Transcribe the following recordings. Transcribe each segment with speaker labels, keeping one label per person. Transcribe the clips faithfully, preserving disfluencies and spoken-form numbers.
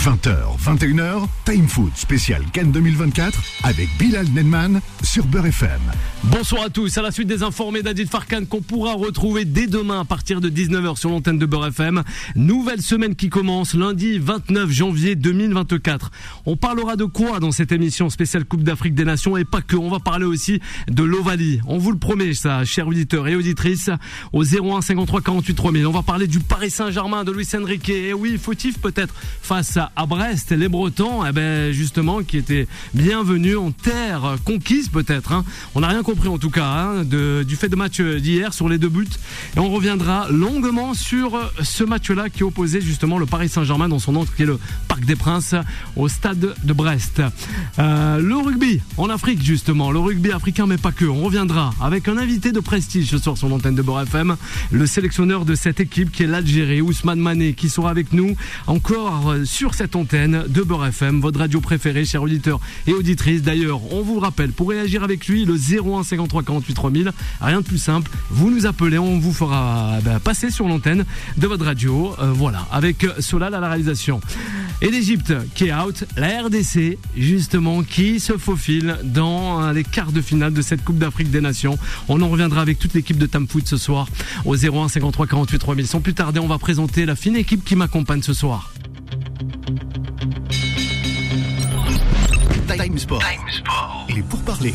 Speaker 1: vingt heures, vingt et une heures, Time Foot spécial Cannes deux mille vingt-quatre avec Bilal Nenman sur Beurre F M.
Speaker 2: Bonsoir à tous, à la suite des informés d'Adil Farkan qu'on pourra retrouver dès demain à partir de dix-neuf heures sur l'antenne de Beurre F M. Nouvelle semaine qui commence lundi vingt-neuf janvier deux mille vingt-quatre. On parlera de quoi dans cette émission spéciale Coupe d'Afrique des Nations et pas que, on va parler aussi de l'Ovalie. On vous le promet ça, chers auditeurs et auditrices, au zéro un cinquante-trois quarante-huit trois mille. On va parler du Paris Saint-Germain de Luis Enrique. Et oui, fautif peut-être face à Brest, les Bretons, eh ben justement, qui étaient bienvenus en terre conquise peut-être. Hein. On n'a rien compris en tout cas hein, de, du fait de match d'hier sur les deux buts. Et on reviendra longuement sur ce match-là qui opposait justement le Paris Saint-Germain dans son nom qui est le Parc des Princes au stade de Brest. Euh, le rugby en Afrique justement, le rugby africain mais pas que. On reviendra avec un invité de prestige ce soir sur l'antenne de Beurre F M, le sélectionneur de cette équipe qui est l'Algérie, Ousmane Mané, qui sera avec nous encore sur cette antenne de Beurre F M, votre radio préférée, chers auditeurs et auditrices. D'ailleurs, on vous le rappelle, pour réagir avec lui, le zéro un cinquante-trois quarante-huit trois mille, rien de plus simple, vous nous appelez, on vous fera bah, passer sur l'antenne de votre radio, euh, voilà, avec Solal à la réalisation. Et l'Égypte qui est out, la R D C justement qui se faufile dans les quarts de finale de cette Coupe d'Afrique des Nations. On en reviendra avec toute l'équipe de Tam Foot ce sour au zéro un cinquante-trois quarante-huit trois mille. Sans plus tarder, on va présenter la fine équipe qui m'accompagne ce soir.
Speaker 1: Time Sport. Time Sport. Il est pour parler.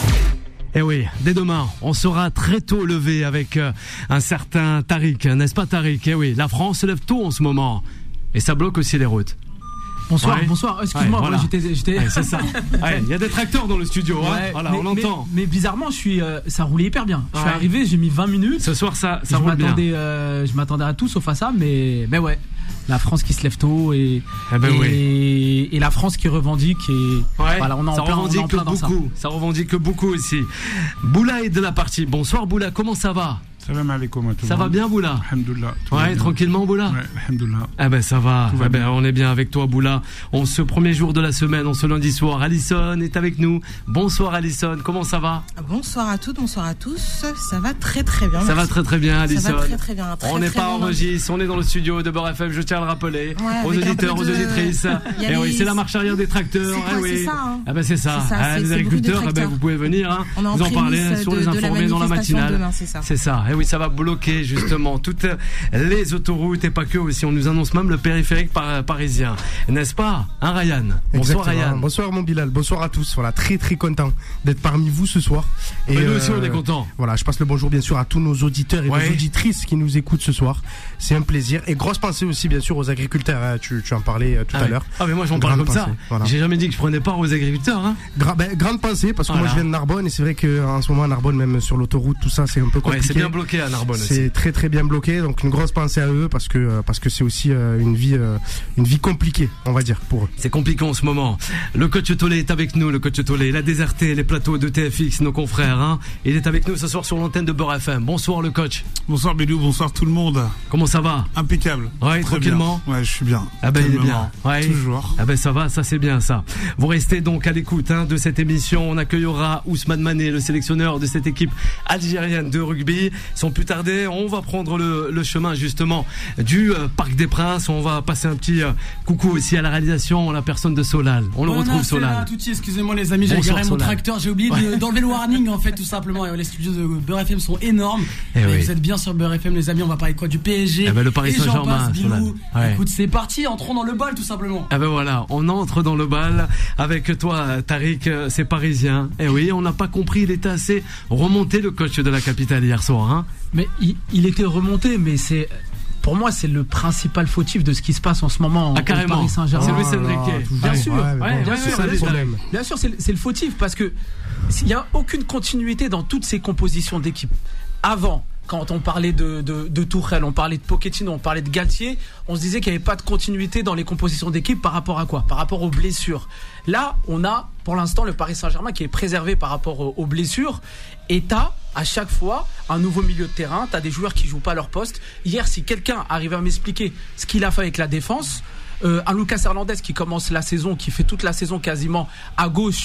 Speaker 2: Eh oui, dès demain, on sera très tôt levé avec euh, un certain Tariq, n'est-ce pas Tariq? Eh oui, la France se lève tôt en ce moment et ça bloque aussi les routes.
Speaker 3: Bonsoir,
Speaker 2: ouais.
Speaker 3: bonsoir. Excuse-moi,
Speaker 2: ouais, voilà.
Speaker 3: j'étais, j'étais...
Speaker 2: Ouais, c'est ça. Il ouais, y a des tracteurs dans le studio, ouais, hein. Voilà,
Speaker 3: mais,
Speaker 2: on l'entend.
Speaker 3: Mais, mais bizarrement, je suis, euh, ça roulait hyper bien. Je
Speaker 2: ouais.
Speaker 3: suis arrivé, j'ai mis vingt minutes.
Speaker 2: Ce soir, ça, ça
Speaker 3: je
Speaker 2: roule bien.
Speaker 3: Euh, je m'attendais à tout sauf à ça, mais, mais ouais. La France qui se lève tôt et,
Speaker 2: eh ben
Speaker 3: et,
Speaker 2: oui.
Speaker 3: et la France qui revendique et
Speaker 2: ouais,
Speaker 3: voilà, on en
Speaker 2: ça
Speaker 3: plein,
Speaker 2: revendique
Speaker 3: on en plein
Speaker 2: beaucoup.
Speaker 3: Ça.
Speaker 2: ça revendique beaucoup aussi. Boula est de la partie. Bonsoir Boula, comment ça va?
Speaker 4: Salam alaikum à tout
Speaker 2: Ça va bien Boula?
Speaker 4: Alhamdoulilah.
Speaker 2: Ouais, tranquillement Boula?
Speaker 4: Ouais, alhamdoulilah.
Speaker 2: Eh ben ça va,
Speaker 4: va
Speaker 2: eh ben, on est bien avec toi Boula. On ce premier jour de la semaine, on ce lundi soir. Alison est avec nous. Bonsoir Alison, comment ça va?
Speaker 5: Bonsoir à toutes, bonsoir à tous. Ça va très très bien.
Speaker 2: Ça
Speaker 5: merci.
Speaker 2: va très très bien Alison.
Speaker 5: Ça va très très bien. Très,
Speaker 2: on n'est pas
Speaker 5: bien.
Speaker 2: en registre, on est dans le studio de Beurre F M, je tiens à le rappeler.
Speaker 5: Ouais,
Speaker 2: aux auditeurs, aux
Speaker 5: de...
Speaker 2: auditrices. Et
Speaker 5: les...
Speaker 2: oui, c'est la marche arrière des tracteurs.
Speaker 5: C'est,
Speaker 2: eh oui.
Speaker 5: c'est ça. Hein.
Speaker 2: Ah ben c'est ça.
Speaker 5: C'est ça
Speaker 2: ah,
Speaker 5: c'est,
Speaker 2: les
Speaker 5: c'est
Speaker 2: agriculteurs, eh ben, vous pouvez venir. Hein,
Speaker 5: on
Speaker 2: vous en parler sur
Speaker 5: de,
Speaker 2: les informés dans la matinale.
Speaker 5: Demain, c'est ça.
Speaker 2: C'est ça. Et oui, ça va bloquer justement toutes les autoroutes et pas que aussi. On nous annonce même le périphérique par, parisien, n'est-ce pas, hein, Ryan? Bonsoir Ryan.
Speaker 6: Bonsoir mon Bilal. Bonsoir à tous. Voilà, très très content d'être parmi vous ce soir.
Speaker 2: Et nous euh, aussi on est content.
Speaker 6: Voilà, je passe le bonjour bien sûr à tous nos auditeurs et
Speaker 2: ouais.
Speaker 6: nos auditrices qui nous écoutent ce soir. C'est un plaisir et grosse pensée aussi bien sûr aux agriculteurs. Hein. Tu, tu en parlais euh, tout
Speaker 2: ah
Speaker 6: à l'heure.
Speaker 2: Ah mais moi j'en parle comme
Speaker 6: pensée.
Speaker 2: ça.
Speaker 6: Voilà.
Speaker 2: J'ai jamais dit que je prenais part aux agriculteurs. Hein.
Speaker 6: Gra- ben, grande pensée parce que
Speaker 2: voilà.
Speaker 6: moi je viens de Narbonne et c'est vrai qu'en ce moment à Narbonne même sur l'autoroute tout ça c'est un peu compliqué.
Speaker 2: Ouais, c'est bien bloqué à Narbonne aussi.
Speaker 6: C'est très très bien bloqué donc une grosse pensée à eux parce que parce que c'est aussi euh, une vie euh, une vie compliquée on va dire pour eux.
Speaker 2: C'est compliqué en ce moment. Le coach Tolé est avec nous. Le coach Tolé, il a déserté les plateaux de T F X, nos confrères. Hein. Il est avec nous ce soir sur l'antenne de Beurre F M. Bonsoir le coach.
Speaker 4: Bonsoir Bélou, bonsoir tout le monde.
Speaker 2: Comment ça va?
Speaker 4: Impeccable.
Speaker 2: Ouais,
Speaker 4: très
Speaker 2: tranquillement.
Speaker 4: Bien. Ouais, je suis bien.
Speaker 2: Ah ben il est bien. Ouais.
Speaker 4: Toujours.
Speaker 2: Ah ben ça va, ça c'est bien ça. Vous restez donc à l'écoute hein, de cette émission. On accueillera Ousmane Mané, le sélectionneur de cette équipe algérienne de rugby. Sans plus tarder, on va prendre le, le chemin justement du euh, Parc des Princes. On va passer un petit euh, coucou aussi à la réalisation, la personne de Solal. On
Speaker 7: bon,
Speaker 2: le retrouve
Speaker 7: non,
Speaker 2: Solal.
Speaker 7: Touti, excusez-moi les amis, j'ai garé mon tracteur, j'ai oublié de, d'enlever le warning en fait tout simplement. Les studios de Beurre F M sont énormes. Et et oui. Vous êtes bien sur Beurre F M les amis, on va parler quoi? Du P S G.
Speaker 2: Eh ben, le Paris Saint-Germain.
Speaker 7: Ouais. Écoute, c'est parti, entrons dans le bal tout simplement.
Speaker 2: Ah ben voilà, on entre dans le bal avec toi Tariq, c'est parisien. Et oui, on n'a pas compris, il était assez remonté le coach de la capitale hier soir. Hein.
Speaker 3: Mais il, il était remonté, mais c'est... Pour moi, c'est le principal fautif de ce qui se passe en ce moment
Speaker 2: ah, au
Speaker 3: Paris Saint-Germain.
Speaker 2: C'est Luis Enrique.
Speaker 3: Bien
Speaker 6: ouais,
Speaker 3: sûr,
Speaker 6: ouais,
Speaker 3: ouais,
Speaker 6: bon,
Speaker 3: bien,
Speaker 6: ouais,
Speaker 3: sûr
Speaker 6: c'est
Speaker 3: bien, sûr
Speaker 6: le
Speaker 3: bien sûr, c'est le, c'est le fautif parce que il n'y a aucune continuité dans toutes ces compositions d'équipe. Avant, quand on parlait de, de, de Tourelle, on parlait de Pochettino, on parlait de Galtier, on se disait qu'il n'y avait pas de continuité dans les compositions d'équipe par rapport à quoi? Par rapport aux blessures. Là, on a pour l'instant le Paris Saint-Germain qui est préservé par rapport aux, aux blessures et t'as à chaque fois un nouveau milieu de terrain, t'as des joueurs qui jouent pas leur poste. Hier, si quelqu'un arrivait à m'expliquer ce qu'il a fait avec la défense, euh, un Lucas Hernandez qui commence la saison, qui fait toute la saison quasiment à gauche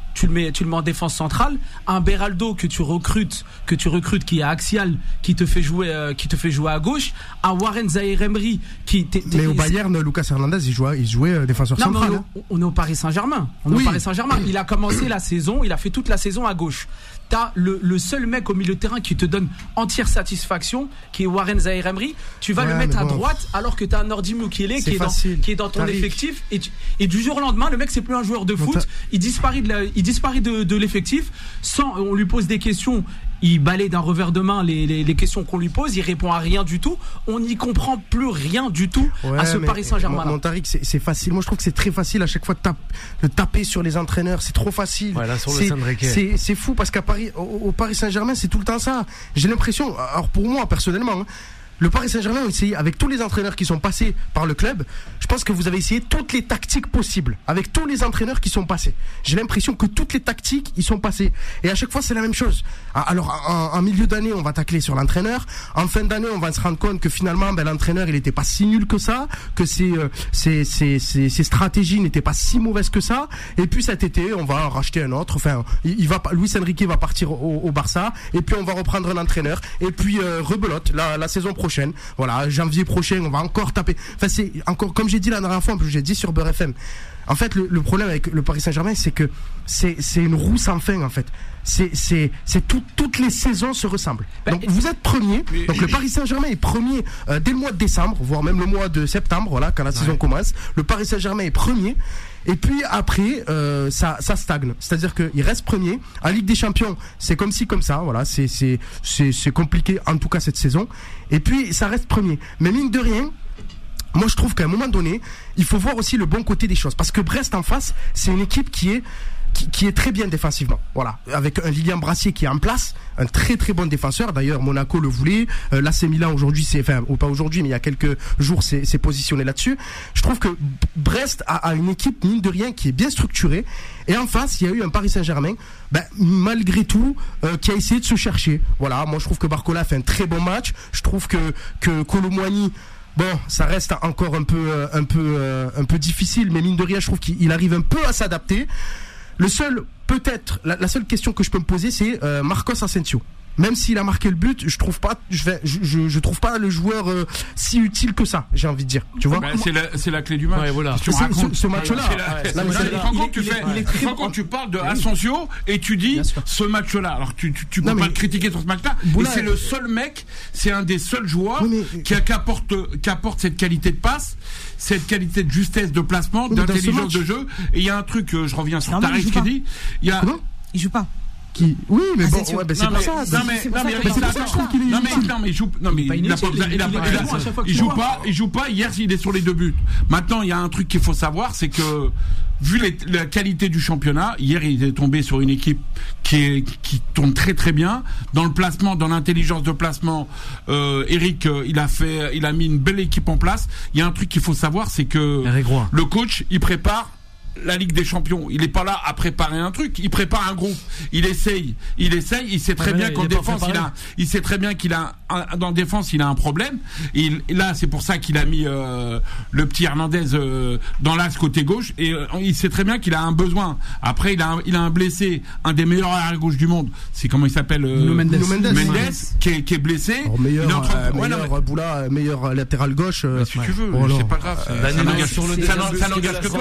Speaker 3: tu le mets, tu le mets en défense centrale. Un Beraldo que tu recrutes, que tu recrutes, qui est axial, qui te fait jouer, euh, qui te fait jouer à gauche. Un Warren Zaïre-Emery qui. T'es, t'es,
Speaker 6: mais au Bayern, Lucas Hernandez, il jouait, il jouait euh, défenseur
Speaker 3: non,
Speaker 6: central.
Speaker 3: On,
Speaker 6: hein.
Speaker 3: on est au Paris Saint-Germain. On
Speaker 6: oui.
Speaker 3: est au Paris Saint-Germain. Il a commencé la saison, il a fait toute la saison à gauche. T'as le, le seul mec au milieu de terrain qui te donne entière satisfaction, qui est Warren Zaïre-Emery. Tu vas
Speaker 6: ouais,
Speaker 3: le mettre à
Speaker 6: bon.
Speaker 3: droite alors que t'as un Nordi Mukiele qui est dans, qui est dans ton
Speaker 6: Tariq.
Speaker 3: effectif. Et, tu, et du jour au lendemain, le mec c'est plus un joueur de
Speaker 6: bon,
Speaker 3: foot. Il disparaît de, la, il disparaît de, de l'effectif. Sans, on lui pose des questions. Il balaye d'un revers de main les, les, les questions qu'on lui pose, il répond à rien du tout. On n'y comprend plus rien du tout
Speaker 6: ouais,
Speaker 3: à ce Paris Saint-Germain.
Speaker 6: Mon, mon Tariq, c'est, c'est facile. Moi, je trouve que c'est très facile à chaque fois de, tape, de taper sur les entraîneurs. C'est trop facile.
Speaker 2: Voilà, sur
Speaker 6: c'est,
Speaker 2: le
Speaker 6: c'est, c'est fou parce qu'à Paris, au, au Paris Saint-Germain, c'est tout le temps ça. J'ai l'impression, alors pour moi personnellement, hein, le Paris Saint-Germain a essayé, avec tous les entraîneurs qui sont passés par le club, je pense que vous avez essayé toutes les tactiques possibles, avec tous les entraîneurs qui sont passés. J'ai l'impression que toutes les tactiques, ils sont passés. Et à chaque fois, c'est la même chose. Alors, en, en milieu d'année, on va tacler sur l'entraîneur. En fin d'année, on va se rendre compte que finalement, ben, l'entraîneur, il n'était pas si nul que ça, que ses, euh, ses, ses, ses, ses stratégies n'étaient pas si mauvaises que ça. Et puis cet été, on va en racheter un autre. Enfin, il, il va, Luis Enrique va partir au, au Barça. Et puis, on va reprendre un entraîneur. Et puis, euh, rebelote, la, la saison prochaine. Prochaine. Voilà, janvier prochain, on va encore taper. Enfin, c'est encore, comme j'ai dit la dernière fois, j'ai dit sur Beurre F M. En fait, le, le problème avec le Paris Saint-Germain, c'est que c'est, c'est une roue sans fin, en fait. C'est, c'est, c'est tout, toutes les saisons se ressemblent. Donc, vous êtes premier. Donc, le Paris Saint-Germain est premier euh, dès le mois de décembre, voire même le mois de septembre, voilà, quand la ouais. saison commence. Le Paris Saint-Germain est premier. Et puis après, euh, ça, ça stagne. C'est-à-dire qu'il reste premier. En Ligue des Champions, c'est comme ci, comme ça. Voilà, c'est, c'est, c'est, c'est compliqué, en tout cas cette saison. Et puis, ça reste premier. Mais mine de rien, moi je trouve qu'à un moment donné, il faut voir aussi le bon côté des choses. Parce que Brest en face, c'est une équipe qui est Qui, qui est très bien défensivement, voilà, avec un Lilian Brassier qui est en place, un très très bon défenseur. D'ailleurs, Monaco le voulait, euh, l'A C Milan aujourd'hui, c'est, enfin, ou pas aujourd'hui, mais il y a quelques jours, c'est, c'est positionné là-dessus. Je trouve que Brest a, a une équipe mine de rien qui est bien structurée. Et en face, il y a eu un Paris Saint-Germain, ben, malgré tout, euh, qui a essayé de se chercher. Voilà, moi je trouve que Barcola fait un très bon match. Je trouve que que Kolo Muani, bon, ça reste encore un peu un peu un peu difficile, mais mine de rien, je trouve qu'il arrive un peu à s'adapter. Le seul, peut-être, la, la seule question que je peux me poser, c'est euh, Marcos Asensio. Même s'il a marqué le but, je trouve pas, je vais, je, je, je trouve pas le joueur euh, si utile que ça. J'ai envie de dire, tu vois.
Speaker 4: Bah, c'est la, c'est la clé du match.
Speaker 2: Ouais, voilà.
Speaker 4: Tu
Speaker 6: c'est, ce, ce match-là.
Speaker 4: C'est la, ouais, c'est la, quand tu fais, quand, quand tu parles de Asensio et tu dis ce match-là, alors tu, tu, tu peux non, pas mais, le critiquer sur ce match-là. Boula, et c'est le seul mec, c'est un des seuls joueurs oui, mais, qui, qui apporte, qui apporte cette qualité de passe, cette qualité de justesse de placement, oui, d'intelligence de jeu. Et il y a un truc, je reviens sur Tariq qui dit, il y a.
Speaker 5: Comment il joue pas.
Speaker 6: Qui... Oui, mais bon, ouais, bah c'est
Speaker 4: non,
Speaker 6: pas
Speaker 4: mais,
Speaker 6: ça.
Speaker 4: Non, mais, non, mais, c'est pour ça que je trouve qu'il est non, mais, non, mais il joue, non, mais il, il, a pas, il, a, il, a, il, a, il joue pas, il joue pas. Hier, il est sur les deux buts. Maintenant, il y a un truc qu'il faut savoir, c'est que, vu les, la qualité du championnat, hier, il est tombé sur une équipe qui est, qui tourne très très bien. Dans le placement, dans l'intelligence de placement, euh, Eric, euh, il a fait, il a mis une belle équipe en place. Il y a un truc qu'il faut savoir, c'est que le coach, il prépare la Ligue des Champions. Il n'est pas là à préparer un truc. Il prépare un groupe. Il essaye. Il essaye. Il sait très ouais, bien qu'en défense, il a, il sait très bien qu'il a, un, dans défense, il a un problème. Et, il, et là, c'est pour ça qu'il a mis euh, le petit Hernandez euh, dans l'axe côté gauche. Et euh, il sait très bien qu'il a un besoin. Après, il a, un, il a un blessé, un des meilleurs arrière gauche du monde. C'est comment il s'appelle euh,
Speaker 6: Nuno Mendes.
Speaker 4: Mendes, Mendes qui, est, qui est blessé.
Speaker 6: Alors, meilleur, il est en train de, euh, ouais, meilleur non, mais, Boula, meilleur latéral gauche. Euh,
Speaker 4: si tu veux,
Speaker 6: oh,
Speaker 4: c'est pas grave. Euh, ça n'engage sur le ça n'engage que toi.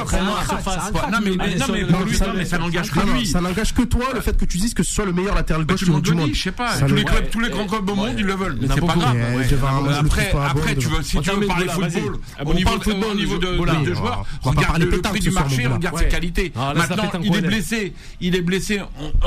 Speaker 4: Non mais non mais pour lui, ça n'engage que lui.
Speaker 6: Ça n'engage que toi le fait que tu dises que ce soit le meilleur latéral gauche du monde.
Speaker 4: Je sais pas. Tous les clubs, tous les grands clubs au monde, ils le veulent. Mais c'est pas grave. Après, après, tu veux, si tu veux parler football, au niveau au niveau de joueurs, regarde le prix du marché, regarde ses qualités. Maintenant, il est blessé, il est blessé.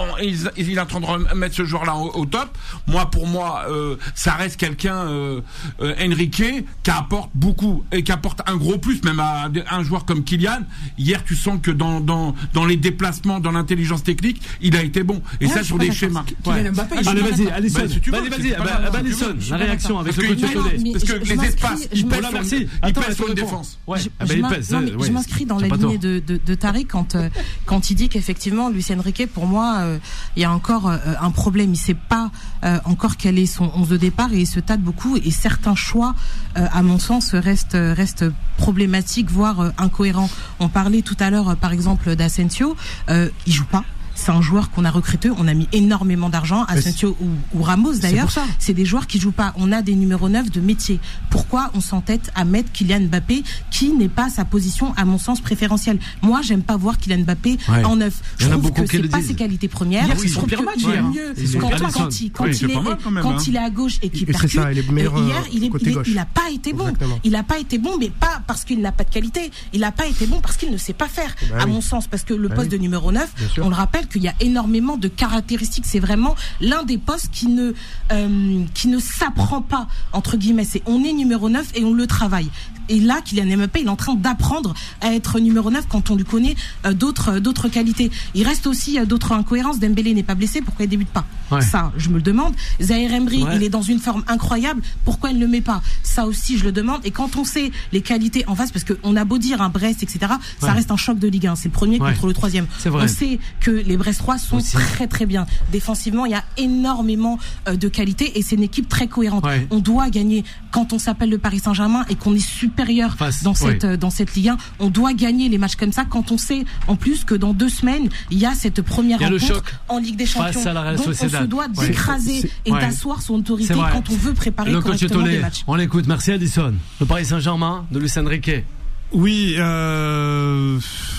Speaker 4: Il est en train de mettre ce joueur-là au top. Moi, pour moi, ça reste quelqu'un, Enrique, qui apporte beaucoup et qui apporte un gros plus, même à un joueur comme Kylian. Hier, tu sens que dans dans dans les déplacements, dans l'intelligence technique, il a été bon. Et ouais, ça sur des schémas.
Speaker 2: Ouais. Allez, vas-y, Alisson. Bah, si vas-y, vas-y, bah, bah, Alisson, la réaction avec le coach Cholet.
Speaker 4: Parce que les espaces, ils pèsent sur, ils pèsent sur une défense.
Speaker 5: Ouais. Je, je, je, pèse, non, mais ouais, je m'inscris dans la lignée de, de, de Tariq quand euh, quand il dit qu'effectivement, Luis Enrique, pour moi, euh, il y a encore euh, un problème. Il sait pas euh, encore quel est son onze de départ et il se tâte beaucoup. Et certains choix, euh, à mon sens, restent restent problématiques, voire euh, incohérents. On parlait tout à l'heure, par exemple, d'Asensio, euh, il joue pas. c'est un joueur qu'on a recruté, on a mis énormément d'argent, Asensio ou, ou Ramos d'ailleurs, c'est, c'est des joueurs qui jouent pas. On a des numéros neuf de métier. Pourquoi on s'entête à mettre Kylian Mbappé, qui n'est pas sa position, à mon sens, préférentielle? Moi, j'aime pas voir Kylian Mbappé ouais. en neuf. Je trouve que c'est pas ses qualités premières.
Speaker 3: Hier,
Speaker 5: je trouve que
Speaker 3: match,
Speaker 5: il est mieux quand, quand, quand, il, quand, oui, il, est, quand, même, quand hein. il est à gauche et qu'il percute. Ça, il est meilleur, euh, hier, il, est, il, est, il a pas été bon. Exactement. Il a pas été bon, mais pas parce qu'il n'a pas de qualité. Il a pas été bon parce qu'il ne sait pas faire, bah à oui. mon sens, parce que le bah poste oui. de numéro neuf, on le rappelle qu'il y a énormément de caractéristiques. C'est vraiment l'un des postes qui ne euh, qui ne s'apprend pas, entre guillemets. C'est on est numéro neuf et on le travaille. Et là, Kylian Mbappé, il est en train d'apprendre à être numéro neuf quand on lui connaît euh, d'autres euh, d'autres qualités. Il reste aussi euh, d'autres incohérences. Dembélé n'est pas blessé, pourquoi il débute pas? Ouais. Ça, je me le demande. Zahir Emery, ouais. il est dans une forme incroyable, pourquoi il ne le met pas? Ça aussi, je le demande. Et quand on sait les qualités en face, parce qu'on a beau dire un Brest, et cetera, ouais. ça reste un choc de Ligue un. C'est le premier ouais. contre le troisième. On sait que les Brestois sont aussi. très très bien. Défensivement, il y a énormément euh, de qualité et c'est une équipe très cohérente. Ouais. On doit gagner quand on s'appelle le Paris Saint-Germain et qu'on est supérieur Face. dans cette ouais. euh, dans cette Ligue un. On doit gagner les matchs comme ça quand on sait en plus que dans deux semaines il y a cette première rencontre en Ligue des Champions. Donc on se doit d'écraser ouais. et ouais. d'asseoir son autorité quand on veut préparer le correctement les matchs.
Speaker 2: On l'écoute. Merci Addison. Le Paris Saint-Germain de Luis Enrique.
Speaker 8: Oui. Euh...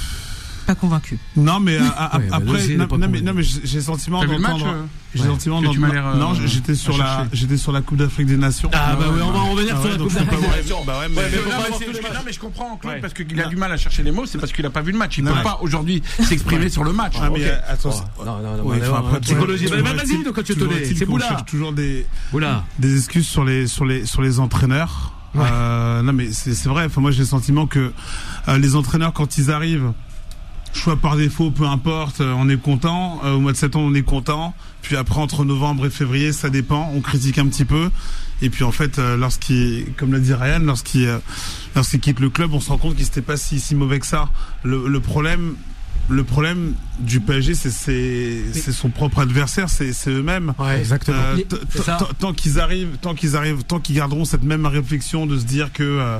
Speaker 5: Pas convaincu.
Speaker 8: Non mais euh, oui, après non, non, mais, non mais j'ai le sentiment d'entendre euh, j'ai le ouais. sentiment d'entendre euh, non j'étais sur la j'étais sur la Coupe d'Afrique des Nations.
Speaker 2: Ah bah oui, on va revenir sur la Coupe d'Afrique des Nations.
Speaker 4: Bah ouais mais non mais je comprends Claude parce qu'il a du mal à chercher les mots, c'est parce qu'il a pas vu le match, il peut pas aujourd'hui s'exprimer sur le match.
Speaker 8: Ah mais attends.
Speaker 2: Non non non, psychologie. Vas-y donc tu te c'est Boula.
Speaker 8: Cherche toujours des des excuses sur les sur les sur les entraîneurs. Non mais c'est vrai, enfin moi j'ai le sentiment que les entraîneurs quand ils arrivent, choix par défaut, peu importe, on est content. Euh, au mois de septembre, on est content. Puis après, entre novembre et février, ça dépend. On critique un petit peu. Et puis en fait, euh, lorsqu'il, comme l'a dit Ryan, lorsqu'il, euh, lorsqu'il quitte le club, on se rend compte qu'il n'était pas si, si mauvais que ça. Le, le problème, le problème du P S G, c'est, c'est, c'est son propre adversaire, c'est, c'est eux-mêmes.
Speaker 2: Ouais, exactement. Euh,
Speaker 8: t- t- t- tant qu'ils arrivent, tant qu'ils arrivent, tant qu'ils garderont cette même réflexion de se dire que. Euh,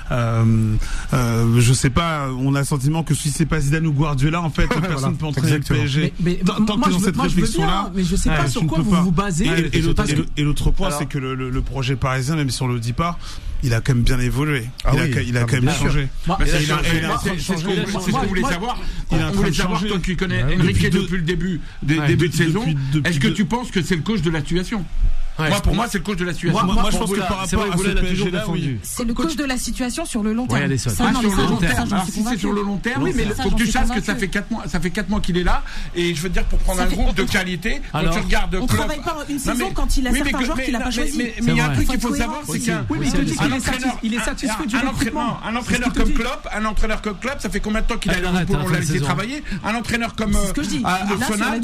Speaker 8: Euh, euh, je sais pas, on a le sentiment que si c'est pas Zidane ou Guardiola, en fait, personne voilà, ne peut entraîner le P S G.
Speaker 3: Mais, mais, tant
Speaker 8: que dans cette réflexion-là,
Speaker 3: mais je sais pas ouais, sur quoi vous pas. vous basez.
Speaker 8: Et, et, l'autre, et, que... et l'autre point, alors... c'est que le, le, le projet parisien, même si on le dit pas, il a quand même bien évolué. Ah il, oui, a, il a quand même changé.
Speaker 4: C'est ce qu'on voulait savoir. On voulait savoir, toi qui connais Enrique depuis le début de saison, est-ce que tu penses que c'est le coach de la situation? Ouais, moi, pour moi, c'est le coach de la situation.
Speaker 8: Moi, moi, moi je pense que par rapport à ce P S G là, oui.
Speaker 5: C'est le coach de la situation sur le long terme.
Speaker 2: Ouais,
Speaker 4: ça, ah, non, sur le long terme. Alors, si c'est sur le long terme, oui, mais il faut que tu saches que ça fait quatre mois, ça fait quatre mois qu'il est là. Et je veux dire, pour prendre un groupe de qualité, quand tu regardes.
Speaker 5: On travaille pas une saison quand il a certains joueurs qu'il n'a pas choisi.
Speaker 4: Mais il y a un truc qu'il faut savoir, c'est qu'un.
Speaker 3: Oui, mais il est satisfait du recrutement.
Speaker 4: Un entraîneur comme Klopp, un entraîneur comme Klopp, ça fait combien de temps qu'il a on l'a laissé travailler? Un entraîneur comme Arsenal.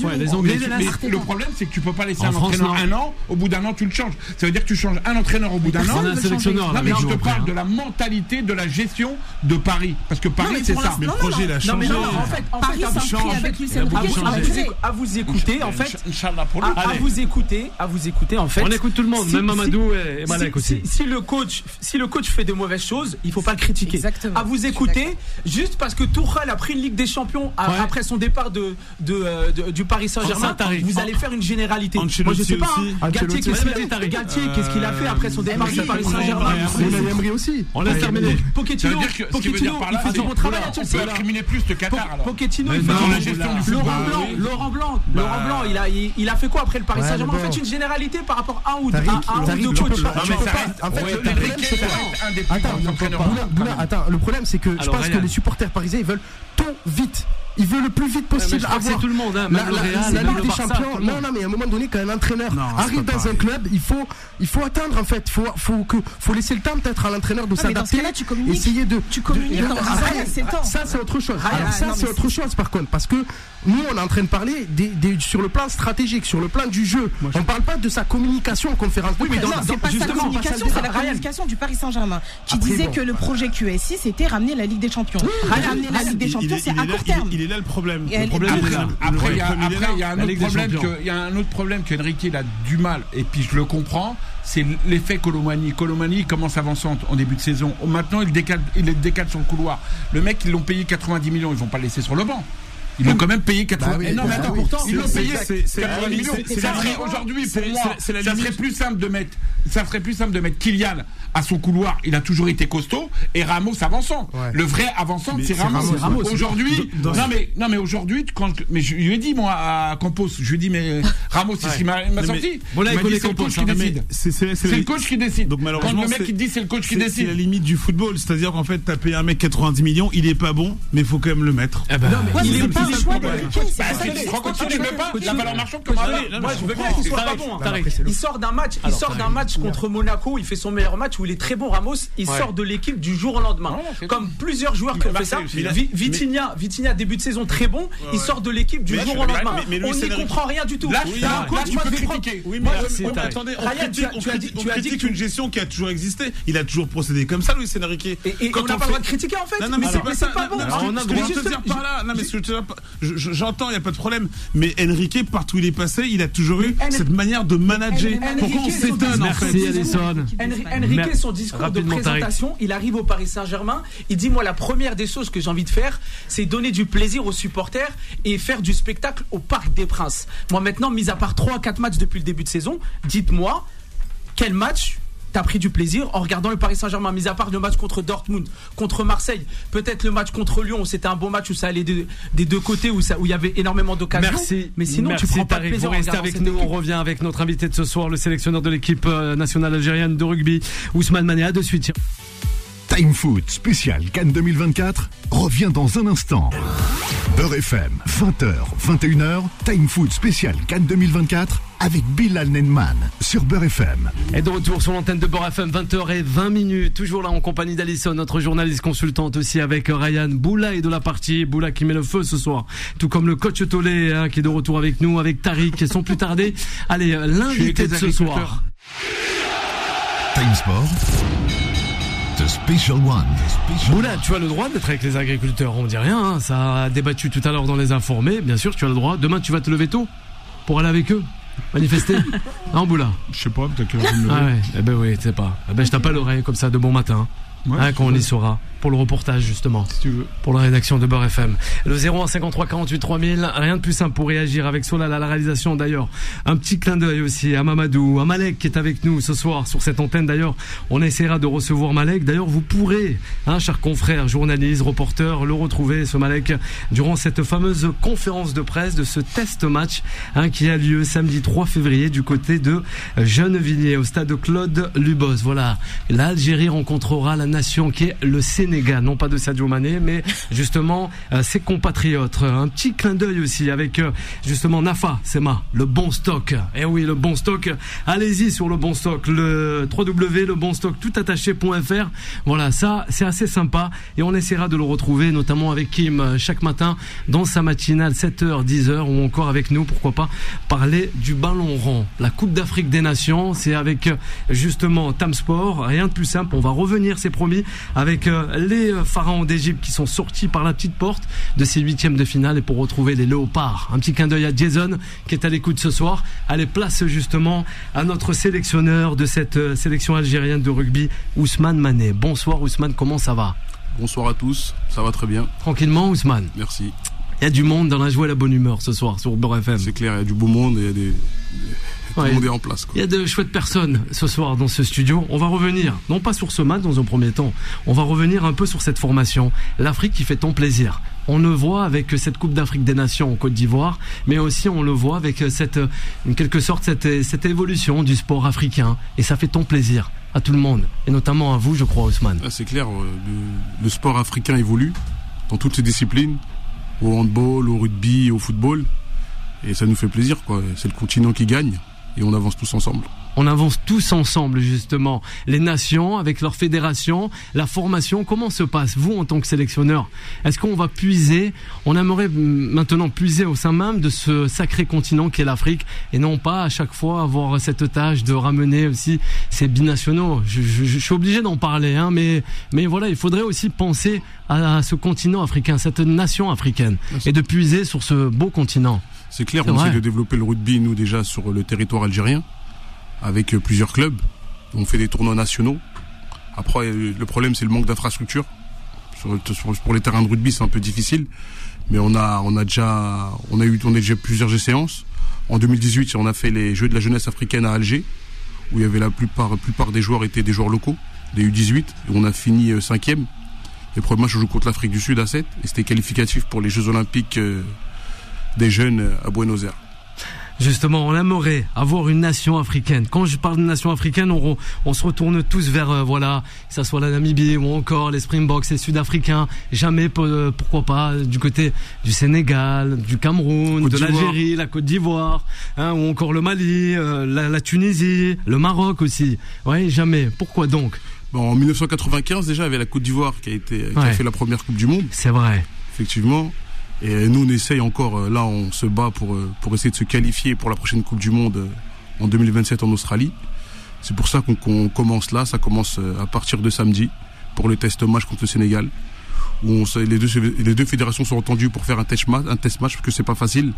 Speaker 4: Le problème, c'est que tu peux pas laisser un entraîneur un an. Au bout d'un an, tu le changes. Ça veut dire que tu changes un entraîneur au bout d'un an.
Speaker 2: Un sélectionneur.
Speaker 4: Non, mais je te parle de la mentalité de la gestion de Paris. Parce que Paris, c'est ça.
Speaker 8: Mais le projet, il a changé.
Speaker 3: Non, en fait, Paris s'inscrit avec Luis Enrique. À vous écouter, en fait. À vous écouter, à vous écouter, en fait.
Speaker 2: On écoute tout le monde, même Mamadou et Malek aussi.
Speaker 3: Si le coach, si le coach fait de mauvaises choses, il faut pas le critiquer. À vous écouter, juste parce que Tuchel a pris une Ligue des Champions après son départ de du Paris Saint-Germain, vous allez faire une généralité. Moi, je sais pas. Galtier, Galtier, qu'est-ce qu'il a fait après son départ du Paris Saint-Germain?
Speaker 8: On a Emery aussi.
Speaker 2: On laisse terminer.
Speaker 3: Pochettino, Pochettino, il fait du bon travail.
Speaker 4: On peut incriminer plus le Qatar alors.
Speaker 3: Pochettino, il fait
Speaker 4: dans la gestion du football.
Speaker 3: Laurent Blanc, Laurent Blanc, il a il a fait quoi après le Paris Saint-Germain? En fait, une généralité par rapport à un ou deux coachs.
Speaker 8: En fait, le problème c'est attends, le problème c'est que je pense que les supporters parisiens ils veulent tout vite. Il veut le plus vite possible
Speaker 2: avoir c'est tout le monde, hein, la, la,
Speaker 8: Real, la Ligue des Champions. Non, non, mais à un moment donné, quand un entraîneur non, arrive dans pareil. un club, il faut, il faut attendre en fait. Il faut, faut, que, faut laisser le temps peut-être à l'entraîneur de non, s'adapter.
Speaker 5: Là, tu communiques,
Speaker 8: essayer de.
Speaker 5: Tu communiques.
Speaker 8: De, de, après, c'est le temps. Ça, c'est autre chose. Ah, Alors, ça, c'est autre chose par contre, parce que nous, on est en train de parler des, des, sur le plan stratégique, sur le plan du jeu. Moi, on ne parle pas de sa communication en conférence.
Speaker 5: Oui, mais non, c'est pas sa communication, c'est la communication du Paris Saint-Germain qui disait que le projet Q S I, c'était ramener la Ligue des Champions. Ramener la Ligue des Champions, c'est à court terme.
Speaker 8: Il est là le problème.
Speaker 4: Problème après, il y a, après, il y a un autre problème que, il y a un autre problème qu'Enrique il a du mal, et puis je le comprends, c'est l'effet Colomani. Colomani commence avançante en début de saison. Maintenant, il décale, il décale sur le couloir. Le mec, ils l'ont payé quatre-vingt-dix millions, ils vont pas le laisser sur le banc. Ils l'ont quand même payé quatre-vingts millions.
Speaker 6: Bah oui,
Speaker 4: non, mais attends,
Speaker 6: pourtant,
Speaker 4: ils l'ont payé
Speaker 6: quatre-vingts millions.
Speaker 4: Ça serait aujourd'hui, pour moi, ça serait plus simple de mettre, ça serait plus simple de mettre Kylian à son couloir. Il a toujours été costaud et Ramos avançant. Ouais. Le vrai avançant, c'est Ramos. Ramos. Aujourd'hui, non mais non mais aujourd'hui, quand mais je lui ai dit moi à Campos, je lui ai dit mais Ramos, c'est ce qui m'a sorti.
Speaker 2: Voilà, il connaît Campos qui décide.
Speaker 4: C'est le coach qui décide.
Speaker 8: Donc malheureusement,
Speaker 4: quand le mec qui dit c'est le coach qui décide.
Speaker 8: C'est la limite du football, c'est-à-dire qu'en fait, t'as payé un mec quatre-vingt-dix millions, il est pas bon, mais il faut quand même le mettre.
Speaker 5: Eh ben, non, mais
Speaker 3: il est pas le choix.
Speaker 4: Tu te rends compte si tu le mets pas, la valeur marchande comme ça.
Speaker 3: Moi, je veux bien qu'il soit pas bon. Il sort d'un match, il sort d'un match contre Monaco, il fait son meilleur match où il est très bon. Ramos, il sort de l'équipe du jour au lendemain. Comme plusieurs joueurs qui ont fait ça. Vitinha, Vitinha début de saison très bon, il sort de l'équipe du jour au lendemain. On n'y comprend rien du tout.
Speaker 4: Là, tu peux critiquer.
Speaker 8: Oui, mais attendez, on critique une gestion qui a toujours existé. Il a toujours procédé comme ça, Luis Enrique.
Speaker 3: Et on n'a pas le droit de critiquer en fait.
Speaker 8: Non, mais c'est pas bon. On a le droit de te dire par là. Non, mais j'entends, il n'y a pas de problème. Mais Enrique, partout où il est passé, il a toujours eu cette manière de manager. Pourquoi on s'étonne en fait?
Speaker 2: Merci Alisson.
Speaker 3: Enrique, son discours de présentation, il arrive au Paris Saint-Germain, il dit moi la première des choses que j'ai envie de faire, c'est donner du plaisir aux supporters et faire du spectacle au Parc des Princes. Moi maintenant, mis à part trois à quatre matchs depuis le début de saison, dites-moi quel match t'as pris du plaisir en regardant le Paris Saint-Germain, mis à part le match contre Dortmund, contre Marseille, peut-être le match contre Lyon où c'était un bon match où ça allait de, des deux côtés, où ça, où il y avait énormément d'occasions.
Speaker 2: Merci.
Speaker 3: Mais sinon,
Speaker 2: Merci,
Speaker 3: tu prends pas de plaisir.
Speaker 2: Vous restez avec nous. On revient avec notre invité de ce soir, le sélectionneur de l'équipe nationale algérienne de rugby, Ousmane Mané. À de suite.
Speaker 1: Time Foot spécial Cannes deux mille vingt-quatre revient dans un instant. Beurre F M, vingt heures, vingt et une heures, Time Foot spécial Cannes deux mille vingt-quatre avec Bilal Nenman sur Beurre F M.
Speaker 2: Et de retour sur l'antenne de Beurre F M, vingt heures vingt minutes, toujours là en compagnie d'Alisson, notre journaliste consultante aussi avec Ryan Boula et de la partie. Boula qui met le feu ce soir, tout comme le coach Tolé hein, qui est de retour avec nous, avec Tariq, sans plus tarder. Allez, l'invité de ce soir.
Speaker 1: Time Sport. The Special One.
Speaker 2: Boula, tu as le droit d'être avec les agriculteurs, on dit rien, hein. Ça a débattu tout à l'heure dans les informés, bien sûr tu as le droit. Demain tu vas te lever tôt pour aller avec eux manifester. Hein Boula?
Speaker 8: Je sais pas, peut-être que je vais me lever.
Speaker 2: Ah ouais, eh ben oui, tu sais pas. Eh ben je tape pas l'oreille comme ça de bon matin. Ouais, hein, quand on y sera. Pour le reportage justement,
Speaker 8: si tu veux.
Speaker 2: Pour la rédaction de Beurre F M. Le zéro un cinquante-trois quarante-huit trois mille, rien de plus simple pour réagir avec Solal à la réalisation d'ailleurs. Un petit clin d'œil aussi à Mamadou, à Malek qui est avec nous ce soir sur cette antenne d'ailleurs. On essaiera de recevoir Malek. D'ailleurs vous pourrez, hein, chers confrères, journalistes, reporters, le retrouver ce Malek durant cette fameuse conférence de presse de ce test match hein, qui a lieu samedi trois février du côté de Gennevilliers au stade Claude Lubos. Voilà, l'Algérie rencontrera la nation qui est le Sénégal, non pas de Sadio Mané, mais justement euh, ses compatriotes. Un petit clin d'œil aussi avec euh, justement Nafa, c'est ma, le bon stock. Eh oui, le bon stock. Allez-y sur le bon stock, le w w w point le bon stock tout attaché point f r. Voilà, ça c'est assez sympa et on essaiera de le retrouver notamment avec Kim chaque matin dans sa matinale sept heures dix heures ou encore avec nous, pourquoi pas parler du ballon rond. La Coupe d'Afrique des Nations, c'est avec justement Tam Sport, rien de plus simple. On va revenir, c'est promis, avec euh, les pharaons d'Égypte qui sont sortis par la petite porte de ces huitièmes de finale et pour retrouver les léopards. Un petit clin d'œil à Jason qui est à l'écoute ce soir. Allez, place justement à notre sélectionneur de cette euh, sélection algérienne de rugby, Ousmane Mané. Bonsoir Ousmane, comment ça va?
Speaker 9: Bonsoir à tous, ça va très bien.
Speaker 2: Tranquillement Ousmane?
Speaker 9: Merci.
Speaker 2: Il y a du monde dans la joie et la bonne humeur ce soir sur Beurre F M.
Speaker 9: C'est clair, il y a du beau monde et il y a des... des... Tout ouais, le monde est en place, quoi.
Speaker 2: Il y a de chouettes personnes ce soir dans ce studio. On va revenir, non pas sur ce match dans un premier temps, on va revenir un peu sur cette formation. L'Afrique qui fait tant plaisir. On le voit avec cette Coupe d'Afrique des Nations en Côte d'Ivoire, mais aussi on le voit avec cette, en quelque sorte, cette, cette évolution du sport africain. Et ça fait tant plaisir à tout le monde, et notamment à vous, je crois, Ousmane.
Speaker 9: Ah, c'est clair, le, le sport africain évolue dans toutes ses disciplines, au handball, au rugby, au football. Et ça nous fait plaisir, quoi. C'est le continent qui gagne. Et on avance tous ensemble.
Speaker 2: On avance tous ensemble, justement. Les nations, avec leur fédération, la formation, comment se passe? Vous, en tant que sélectionneur, est-ce qu'on va puiser, on aimerait maintenant puiser au sein même de ce sacré continent qu'est l'Afrique, et non pas à chaque fois avoir cette tâche de ramener aussi ces binationaux? Je, je, je suis obligé d'en parler, hein, mais, mais voilà, il faudrait aussi penser à, à ce continent africain, cette nation africaine, et de puiser sur ce beau continent.
Speaker 9: C'est clair, on essaie de développer le rugby, nous, déjà, sur le territoire algérien, avec plusieurs clubs. On fait des tournois nationaux. Après, le problème, c'est le manque d'infrastructures. Sur, sur, pour les terrains de rugby, c'est un peu difficile, mais on a, on a déjà, on a eu, on a déjà plusieurs séances. En deux mille dix-huit, on a fait les Jeux de la jeunesse africaine à Alger, où il y avait la plupart, la plupart des joueurs étaient des joueurs locaux, des U dix-huit, et on a fini euh, cinquième. Le premier match, on joue contre l'Afrique du Sud à sept, et c'était qualificatif pour les Jeux Olympiques euh, des jeunes à Buenos Aires.
Speaker 2: Justement, on aimerait avoir une nation africaine. Quand je parle de nation africaine, on, on se retourne tous vers, euh, voilà, que ça soit la Namibie ou encore les Springboks, les Sud-Africains. Jamais, euh, pourquoi pas, du côté du Sénégal, du Cameroun, Côte de l'Algérie, la Côte d'Ivoire, hein, ou encore le Mali, euh, la, la Tunisie, le Maroc aussi. Ouais, jamais. Pourquoi donc?
Speaker 9: Bon, en dix-neuf cent quatre-vingt-quinze, déjà, il y avait la Côte d'Ivoire qui a été, qui ouais. a fait la première Coupe du Monde.
Speaker 2: C'est vrai.
Speaker 9: Effectivement. Et nous, on essaye encore, là, on se bat pour, pour essayer de se qualifier pour la prochaine Coupe du Monde en deux mille vingt-sept en Australie. C'est pour ça qu'on, qu'on commence là, ça commence à partir de samedi pour le test match contre le Sénégal. Où on, les, deux, les deux fédérations sont entendues pour faire un test match, un test match parce que c'est pas facile.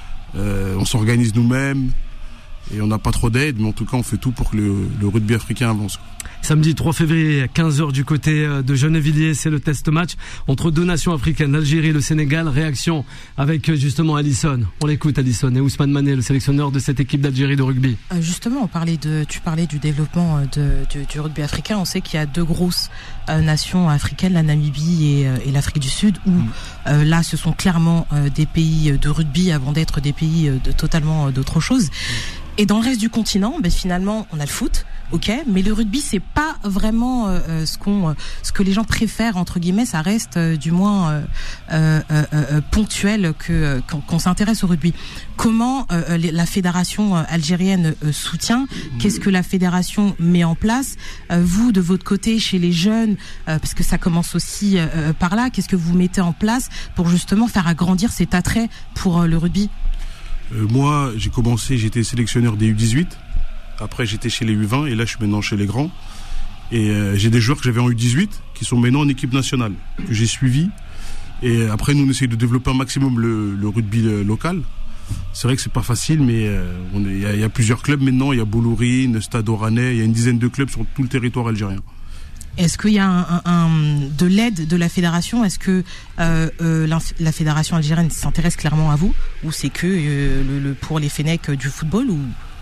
Speaker 9: Euh, on s'organise nous-mêmes et on n'a pas trop d'aide, mais en tout cas, on fait tout pour que le, le rugby africain avance.
Speaker 2: Samedi trois février à quinze heures du côté de Gennevilliers, c'est le test match entre deux nations africaines, l'Algérie et le Sénégal. Réaction avec justement Alisson. On l'écoute, Alisson, et Ousmane Mané, le sélectionneur de cette équipe d'Algérie de rugby.
Speaker 5: Euh, justement, on parlait de, tu parlais du développement de, du, du rugby africain. On sait qu'il y a deux grosses euh, nations africaines, la Namibie et, euh, et l'Afrique du Sud, où euh, là, ce sont clairement euh, des pays de rugby avant d'être des pays de totalement euh, d'autre chose. Et dans le reste du continent, ben finalement, on a le foot, ok, mais le rugby, c'est pas vraiment euh, ce qu'on, ce que les gens préfèrent entre guillemets. Ça reste euh, du moins euh, euh, euh, ponctuel que euh, qu'on, qu'on s'intéresse au rugby. Comment euh, la fédération algérienne euh, soutient? Qu'est-ce que la fédération met en place? euh, Vous, de votre côté, chez les jeunes, euh, parce que ça commence aussi euh, par là. Qu'est-ce que vous mettez en place pour justement faire agrandir cet attrait pour euh, le rugby?
Speaker 9: Euh, moi, j'ai commencé, j'étais sélectionneur des U dix-huit. Après, j'étais chez les U vingt et là, je suis maintenant chez les grands. Et euh, j'ai des joueurs que j'avais en U dix-huit qui sont maintenant en équipe nationale, que j'ai suivi. Et après, nous, on essaye de développer un maximum le, le rugby local. C'est vrai que c'est pas facile, mais euh, il y, y a plusieurs clubs maintenant. Il y a Boulourine, Stade Oranais, il y a une dizaine de clubs sur tout le territoire algérien.
Speaker 5: Est-ce qu'il y a un, un, un, de l'aide de la fédération? Est-ce que euh, euh, la, la fédération algérienne s'intéresse clairement à vous? Ou c'est que euh, le, le, pour les Fennecs du football ou...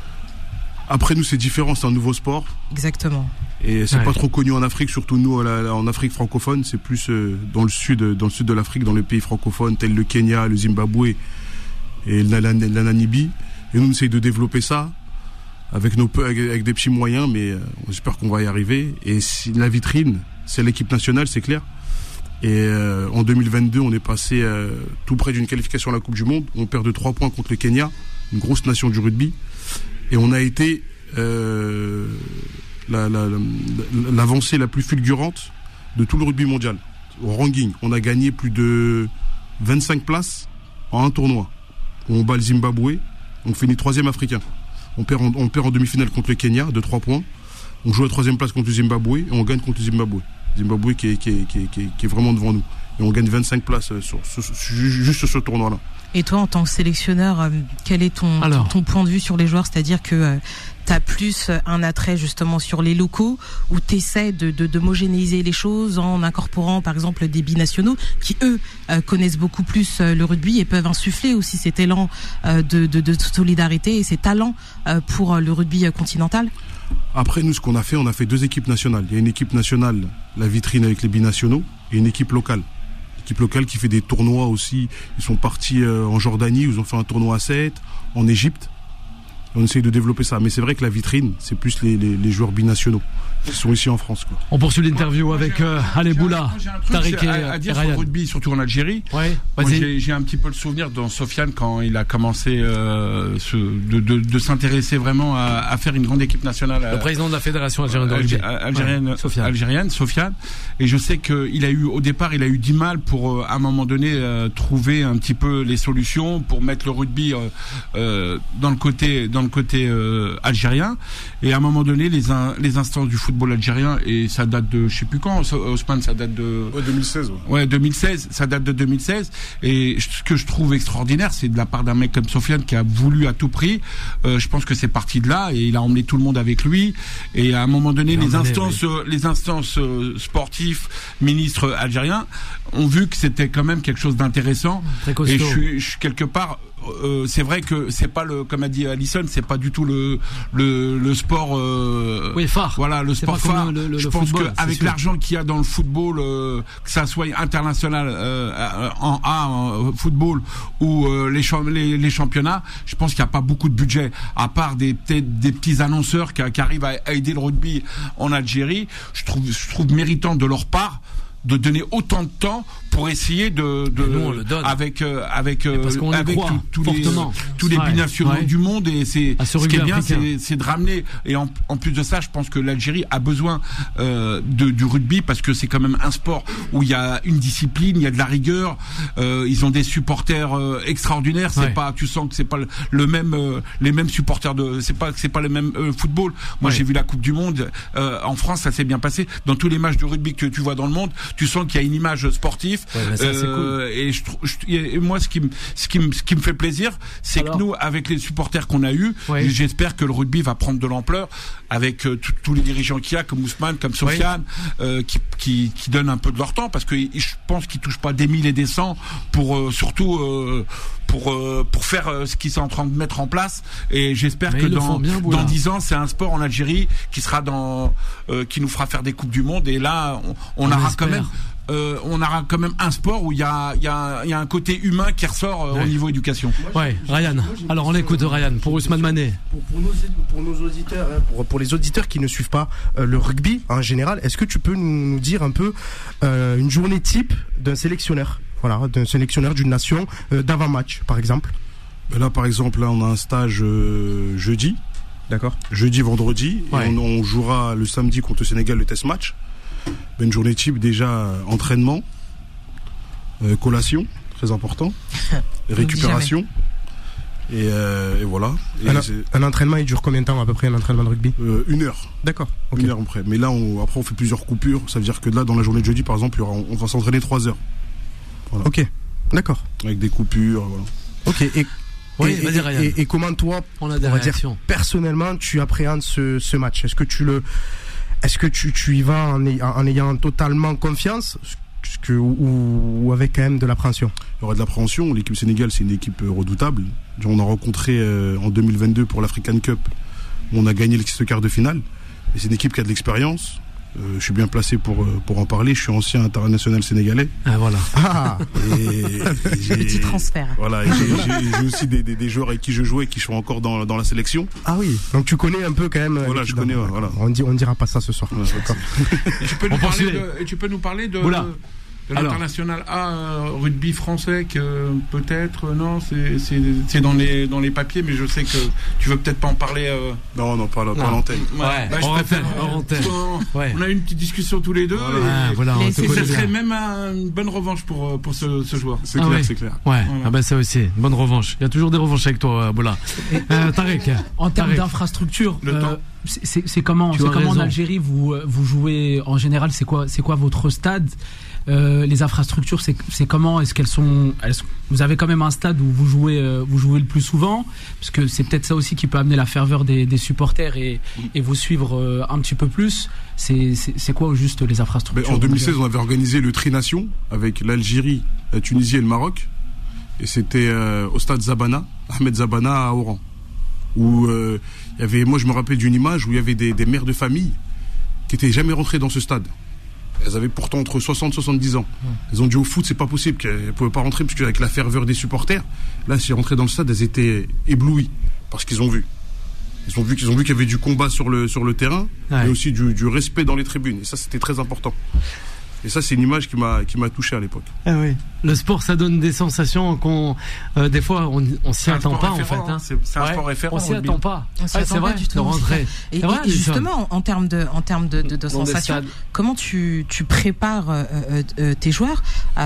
Speaker 9: Après, nous, c'est différent, c'est un nouveau sport.
Speaker 5: Exactement.
Speaker 9: Et c'est
Speaker 2: ouais.
Speaker 9: pas trop connu en Afrique, surtout nous, en Afrique francophone. C'est plus euh, dans le sud, dans le sud de l'Afrique, dans les pays francophones, tels le Kenya, le Zimbabwe et la, la, la Namibie. Et nous, on essaye de développer ça. Avec, nos, avec, avec des petits moyens, mais euh, on espère qu'on va y arriver. Et si la vitrine, c'est l'équipe nationale, c'est clair. Et euh, en deux mille vingt-deux, on est passé euh, tout près d'une qualification à la Coupe du Monde. On perd de trois points contre le Kenya, une grosse nation du rugby. Et on a été euh, la, la, la, l'avancée la plus fulgurante de tout le rugby mondial. Au ranking, on a gagné plus de vingt-cinq places en un tournoi. On bat le Zimbabwe, on finit troisième africain. On perd, en, on perd en demi-finale contre le Kenya de trois points. On joue à la troisième place contre le Zimbabwe et on gagne contre le Zimbabwe. Zimbabwe qui est, qui est, qui est, qui est, qui est vraiment devant nous. Et on gagne vingt-cinq places sur, sur, sur, juste sur ce tournoi-là.
Speaker 5: Et toi, en tant que sélectionneur, quel est ton, ton, ton point de vue sur les joueurs? C'est-à-dire que euh, tu as plus un attrait justement sur les locaux ou tu essaies de, de, d'homogénéiser les choses en incorporant par exemple des binationaux qui, eux, euh, connaissent beaucoup plus euh, le rugby et peuvent insuffler aussi cet élan euh, de, de, de solidarité et ces talents euh, pour euh, le rugby continental?
Speaker 9: Après, nous, ce qu'on a fait, on a fait deux équipes nationales. Il y a une équipe nationale, la vitrine avec les binationaux, et une équipe locale. Équipe locale qui fait des tournois aussi. Ils sont partis euh, en Jordanie, ils ont fait un tournoi à sept, en Égypte. On essaye de développer ça. Mais c'est vrai que la vitrine, c'est plus les, les, les joueurs binationaux qui sont ici en France, quoi.
Speaker 2: On poursuit l'interview moi, avec euh, Ali Boula,
Speaker 4: Tariq et à, à dire sur le rugby, surtout en Algérie.
Speaker 2: Ouais,
Speaker 4: moi, j'ai, j'ai un petit peu le souvenir dans Sofiane quand il a commencé euh, ce, de, de, de s'intéresser vraiment à, à faire une grande équipe nationale.
Speaker 2: Le président de la fédération algérienne de rugby.
Speaker 4: Algérienne,
Speaker 2: ouais, Sofiane.
Speaker 4: algérienne, Sofiane. Et je sais qu'il a eu, au départ, il a eu du mal pour, à un moment donné, euh, trouver un petit peu les solutions pour mettre le rugby euh, euh, dans le côté, dans le le côté euh, algérien. Et à un moment donné, les in, les instances du football algérien, et ça date de, je sais plus quand, Ousmane, ça date de
Speaker 9: ouais, deux mille seize. Ouais.
Speaker 4: ouais, deux mille seize. Ça date de deux mille seize. Et ce que je trouve extraordinaire, c'est de la part d'un mec comme Sofiane qui a voulu à tout prix. Euh, je pense que c'est parti de là, et il a emmené tout le monde avec lui. Et à un moment donné, les instances, oui. les instances euh, sportives, ministres algériens, ont vu que c'était quand même quelque chose d'intéressant. Et je suis, je suis quelque part. Euh, c'est vrai que c'est pas le, comme a dit Alison, c'est pas du tout le le, le sport. Euh,
Speaker 2: oui, phare.
Speaker 4: Voilà, le
Speaker 2: c'est
Speaker 4: sport phare.
Speaker 2: Le, le,
Speaker 4: je
Speaker 2: le
Speaker 4: pense
Speaker 2: football,
Speaker 4: qu'avec l'argent qu'il y a dans le football, euh, que ça soit international euh, en A, en football ou euh, les, champ- les, les championnats, je pense qu'il n'y a pas beaucoup de budget, à part des des petits annonceurs qui, qui arrivent à, à aider le rugby en Algérie. Je trouve, je trouve méritant de leur part de donner autant de temps pour essayer de, de
Speaker 2: nous, on le donne.
Speaker 4: avec euh, avec euh, avec
Speaker 2: croit,
Speaker 4: tous les tous les
Speaker 2: ouais,
Speaker 4: binationaux
Speaker 2: ouais.
Speaker 4: du monde, et c'est
Speaker 2: ce,
Speaker 4: ce qui est bien, c'est, c'est de ramener, et en, en plus de ça, je pense que l'Algérie a besoin euh, de, du rugby, parce que c'est quand même un sport où il y a une discipline, il y a de la rigueur, euh, ils ont des supporters euh, extraordinaires, c'est ouais. pas, tu sens que c'est pas le, le même euh, les mêmes supporters de, c'est pas c'est pas le même euh, football. Moi ouais. j'ai vu la Coupe du Monde euh, en France, ça s'est bien passé. Dans tous les matchs de rugby que tu vois dans le monde, tu sens qu'il y a une image sportive.
Speaker 2: Ouais, bah ça, euh, c'est cool.
Speaker 4: Et, je, je, et moi, ce qui me, ce qui me, ce qui me fait plaisir, c'est Alors, que nous, avec les supporters qu'on a eus, ouais. j'espère que le rugby va prendre de l'ampleur avec euh, tous les dirigeants qu'il y a, comme Ousmane, comme Sofiane, ouais. euh, qui, qui, qui donnent un peu de leur temps, parce que je pense qu'ils touchent pas des mille et des cents pour euh, surtout euh, pour euh, pour faire euh, ce qu'ils sont en train de mettre en place. Et j'espère Mais que dans bien, dans dix ans, c'est un sport en Algérie qui sera dans euh, qui nous fera faire des coupes du monde. Et là, on, on, on aura espère. quand même. Euh, on aura quand même un sport où il y a, y, a, y a un côté humain qui ressort euh, ouais. au niveau éducation.
Speaker 2: Ouais, Ryan. Alors on écoute Ryan pour Ousmane Mané.
Speaker 6: Pour, pour, nos, pour nos auditeurs, hein, pour, pour les auditeurs qui ne suivent pas euh, le rugby en général, est-ce que tu peux nous, nous dire un peu euh, une journée type d'un sélectionneur, voilà, d'un sélectionneur d'une nation euh, d'avant-match, par exemple?
Speaker 9: Là, par exemple, là, on a un stage euh, jeudi.
Speaker 6: D'accord.
Speaker 9: Jeudi, vendredi.
Speaker 6: Ouais.
Speaker 9: Et on, on jouera le samedi contre le Sénégal le test match. Une journée type, déjà entraînement, euh, collation, très important, récupération, et, euh, et voilà. Et
Speaker 6: un, un entraînement, il dure combien de temps à peu près, un entraînement de rugby?
Speaker 9: euh, Une heure.
Speaker 6: D'accord.
Speaker 9: Okay. Une heure après. Mais là, on, après, on fait plusieurs coupures. Ça veut dire que là, dans la journée de jeudi, par exemple, on, on va s'entraîner trois heures.
Speaker 6: Voilà. Ok. D'accord.
Speaker 9: Avec des coupures, voilà.
Speaker 6: Ok. Et
Speaker 2: Oui,
Speaker 6: et,
Speaker 2: vas-y, Ryan.
Speaker 6: Et, et, et comment toi,
Speaker 2: on, a des
Speaker 6: on va dire, personnellement, tu appréhendes ce, ce match? Est-ce que tu le Est-ce que tu, tu y vas en, ay, en ayant totalement confiance que, ou, ou avec quand même de l'appréhension?
Speaker 9: Il y aura de l'appréhension. L'équipe Sénégal, c'est une équipe redoutable. On a rencontré euh, en deux mille vingt-deux pour l'African Cup. On a gagné le quart de finale. Et c'est une équipe qui a de l'expérience. Euh, je suis bien placé pour, pour en parler. Je suis ancien international sénégalais.
Speaker 2: Ah, voilà.
Speaker 6: Ah.
Speaker 5: Et, et Petit transfert.
Speaker 9: Voilà. Et j'ai, j'ai, j'ai aussi des, des, des joueurs avec qui je jouais qui sont encore dans, dans la sélection.
Speaker 6: Ah oui. Donc tu connais un peu quand même.
Speaker 9: Voilà, je connais. Ouais, voilà.
Speaker 6: On dit, on dira pas ça ce soir.
Speaker 9: Ouais, d'accord.
Speaker 4: Et tu peux nous parler de, et tu peux nous parler de. Voilà. De l'international A, euh, rugby français, que peut-être, non, c'est, c'est, c'est dans les, dans les papiers, mais je sais que tu veux peut-être pas en parler. Euh...
Speaker 9: Non, non, pas, pas à l'antenne.
Speaker 2: Ouais, ouais. Bah,
Speaker 4: on, préfère, on, ouais. on a eu une petite discussion tous les deux, voilà. Et, ah, voilà, et ça serait bien. Même une bonne revanche pour, pour ce, ce joueur.
Speaker 9: C'est
Speaker 2: ah,
Speaker 9: clair,
Speaker 2: oui.
Speaker 9: c'est clair.
Speaker 2: Ouais, voilà. Ah bah ça aussi, une bonne revanche. Il y a toujours des revanches avec toi, Boula. euh, Tarek.
Speaker 3: En termes d'infrastructure,
Speaker 4: le euh, temps.
Speaker 3: C'est, c'est comment, c'est comment en Algérie vous, vous jouez en général? C'est quoi, c'est quoi votre stade? Euh, les infrastructures, c'est, c'est comment? Est-ce qu'elles sont, elles, vous avez quand même un stade où vous jouez, euh, vous jouez le plus souvent, parce que c'est peut-être ça aussi qui peut amener la ferveur des, des supporters et, et vous suivre euh, un petit peu plus. C'est, c'est, c'est quoi juste les infrastructures?
Speaker 9: Mais en deux mille seize, on avait organisé le Tri-Nation avec l'Algérie, la Tunisie et le Maroc, et c'était euh, au stade Zabana, Ahmed Zabana à Oran, où euh, il y avait, moi je me rappelle d'une image où il y avait des, des mères de famille qui n'étaient jamais rentrées dans ce stade. Elles avaient pourtant entre soixante et soixante-dix ans. Elles ont dit au foot, c'est pas possible, qu'elles ne pouvaient pas rentrer, parce qu'avec la ferveur des supporters, là, si elles rentraient dans le stade, elles étaient éblouies par ce qu'ils ont vu. Ils ont vu qu'ils ont vu qu'il y avait du combat sur le, sur le terrain, ouais. mais aussi du, du respect dans les tribunes. Et ça, c'était très important. Et ça, c'est une image qui m'a, qui m'a touché à l'époque.
Speaker 2: Ah oui. Le sport, ça donne des sensations qu'on, euh, des fois, on, on s'y attend pas, en fait. Hein.
Speaker 4: C'est, c'est un ouais. sport référent.
Speaker 2: On s'y attend pas.
Speaker 5: On s'y ouais, attend c'est pas vrai, du tout.
Speaker 2: Rentrer.
Speaker 5: Et,
Speaker 2: vrai,
Speaker 5: et justement, en termes de, en termes de, de, de sensations, comment tu, tu prépares euh, euh, tes joueurs à la,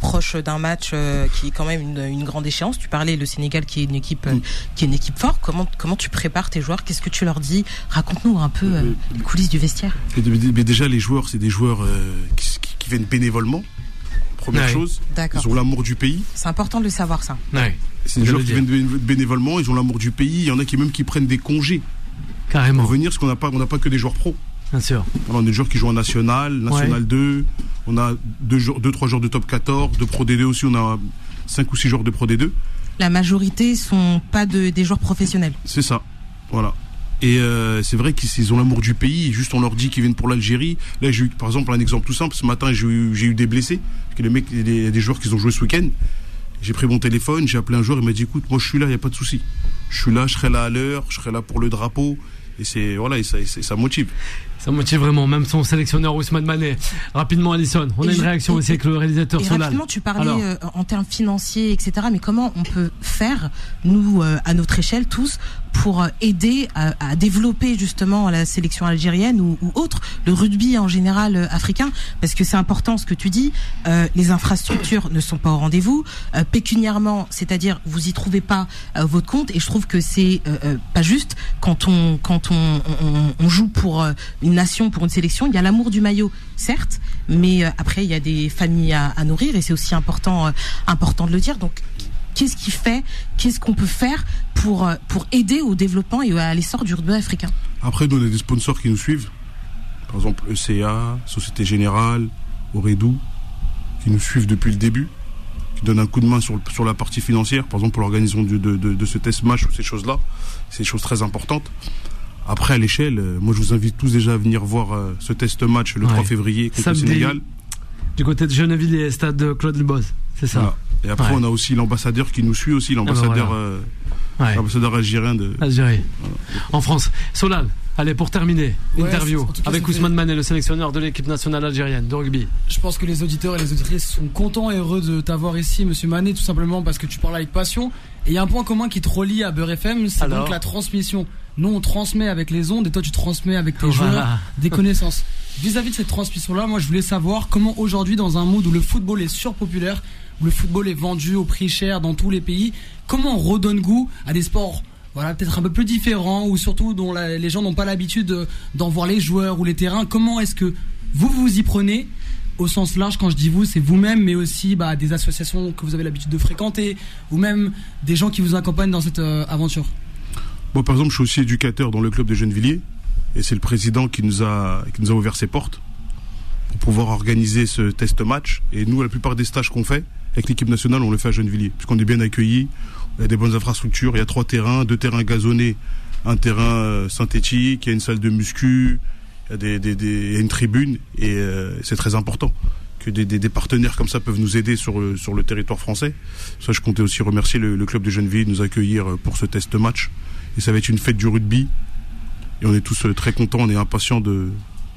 Speaker 5: approche d'un match euh, qui est quand même une, une grande échéance. Tu parlais le Sénégal qui est une équipe, euh, qui est une équipe forte. Comment, comment tu prépares tes joueurs? Qu'est-ce que tu leur dis? Raconte-nous un peu euh, les coulisses du vestiaire.
Speaker 9: Mais déjà, les joueurs, c'est des joueurs euh, qui, qui viennent bénévolement. Première ouais. chose,
Speaker 5: D'accord.
Speaker 9: ils ont l'amour du pays.
Speaker 5: C'est important de le savoir, ça.
Speaker 2: Ouais.
Speaker 9: C'est des joueurs qui viennent bénévolement, ils ont l'amour du pays. Il y en a qui même qui prennent des congés.
Speaker 2: Carrément.
Speaker 9: Pour venir, parce qu'on n'a pas, on n'a pas que des joueurs pros.
Speaker 2: Bien sûr.
Speaker 9: Alors, on a des joueurs qui jouent en national, national ouais. deux. On a deux, deux, trois joueurs de top quatorze, de Pro D deux aussi. On a cinq ou six joueurs de Pro D deux.
Speaker 5: La majorité sont pas de, des joueurs professionnels.
Speaker 9: C'est ça. Voilà. Et euh, c'est vrai qu'ils ont l'amour du pays. Juste, on leur dit qu'ils viennent pour l'Algérie. Là, j'ai eu, par exemple, un exemple tout simple. Ce matin, j'ai eu, j'ai eu des blessés. Parce que les mecs, il y a des joueurs qui ont joué ce week-end. J'ai pris mon téléphone, j'ai appelé un joueur, il m'a dit écoute, moi je suis là, il n'y a pas de souci. Je suis là, je serai là à l'heure, je serai là pour le drapeau. Et c'est voilà, et ça, et ça motive.
Speaker 2: Ça motive vraiment, même son sélectionneur Ousmane Mané. Rapidement, Alison, on et a une je, réaction et, aussi avec le réalisateur Solal.
Speaker 5: Rapidement, tu parlais euh, en termes financiers, et cetera. Mais comment on peut faire, nous, euh, à notre échelle, tous, pour euh, aider à, à développer justement la sélection algérienne ou, ou autre, le rugby en général euh, africain? Parce que c'est important ce que tu dis. Euh, les infrastructures ne sont pas au rendez-vous. Euh, pécuniairement, c'est-à-dire vous y trouvez pas euh, votre compte. Et je trouve que c'est euh, euh, pas juste quand on quand on, on, on joue pour euh, une nation, pour une sélection. Il y a l'amour du maillot, certes, mais euh, après il y a des familles à, à nourrir et c'est aussi important euh, important de le dire. Donc qu'est-ce qui fait, qu'est-ce qu'on peut faire pour pour aider au développement et à l'essor du rugby africain?
Speaker 9: Après, nous on a des sponsors qui nous suivent. Par exemple, E C A, Société Générale, Oredou, qui nous suivent depuis le début, qui donnent un coup de main sur sur la partie financière. Par exemple, pour l'organisation de de, de, de ce test match ou ces choses-là, c'est des choses très importantes. Après, à l'échelle, euh, moi je vous invite tous déjà à venir voir euh, ce test match le ouais. trois février contre
Speaker 2: Samedi,
Speaker 9: le Sénégal.
Speaker 2: Du côté de Gennevilliers, stade Claude Leboz, c'est ça.
Speaker 9: Voilà. Et après, ouais. on a aussi l'ambassadeur qui nous suit aussi, l'ambassadeur, ah ben voilà. euh, ouais. l'ambassadeur algérien de
Speaker 2: Algérie. Voilà. En France. Solal, allez, pour terminer, ouais, interview cas, avec Ousmane Mané, le sélectionneur de l'équipe nationale algérienne de rugby.
Speaker 7: Je pense que les auditeurs et les auditrices sont contents et heureux de t'avoir ici, monsieur Mané, tout simplement parce que tu parles avec passion. Et il y a un point commun qui te relie à Beurre F M, c'est Alors donc la transmission. Nous, on transmet avec les ondes et toi, tu transmets avec tes voilà. joueurs des connaissances. Vis-à-vis de cette transmission-là, moi, je voulais savoir comment aujourd'hui, dans un monde où le football est surpopulaire, où le football est vendu au prix cher dans tous les pays, comment on redonne goût à des sports voilà, peut-être un peu plus différents ou surtout dont la, les gens n'ont pas l'habitude d'en voir les joueurs ou les terrains? Comment est-ce que vous vous y prenez au sens large? Quand je dis vous, c'est vous-même, mais aussi bah, des associations que vous avez l'habitude de fréquenter ou même des gens qui vous accompagnent dans cette euh, aventure.
Speaker 9: Moi, par exemple, je suis aussi éducateur dans le club de Gennevilliers et c'est le président qui nous a, qui nous a ouvert ses portes pour pouvoir organiser ce test match. Et nous, la plupart des stages qu'on fait avec l'équipe nationale, on le fait à Gennevilliers puisqu'on est bien accueillis, il y a des bonnes infrastructures, il y a trois terrains, deux terrains gazonnés, un terrain synthétique, il y a une salle de muscu, il y a, des, des, des, il y a une tribune et euh, c'est très important que des, des, des partenaires comme ça peuvent nous aider sur, sur le territoire français. Ça, je comptais aussi remercier le, le club de Gennevilliers de nous accueillir pour ce test match. Et ça va être une fête du rugby. Et on est tous très contents, on est impatients de,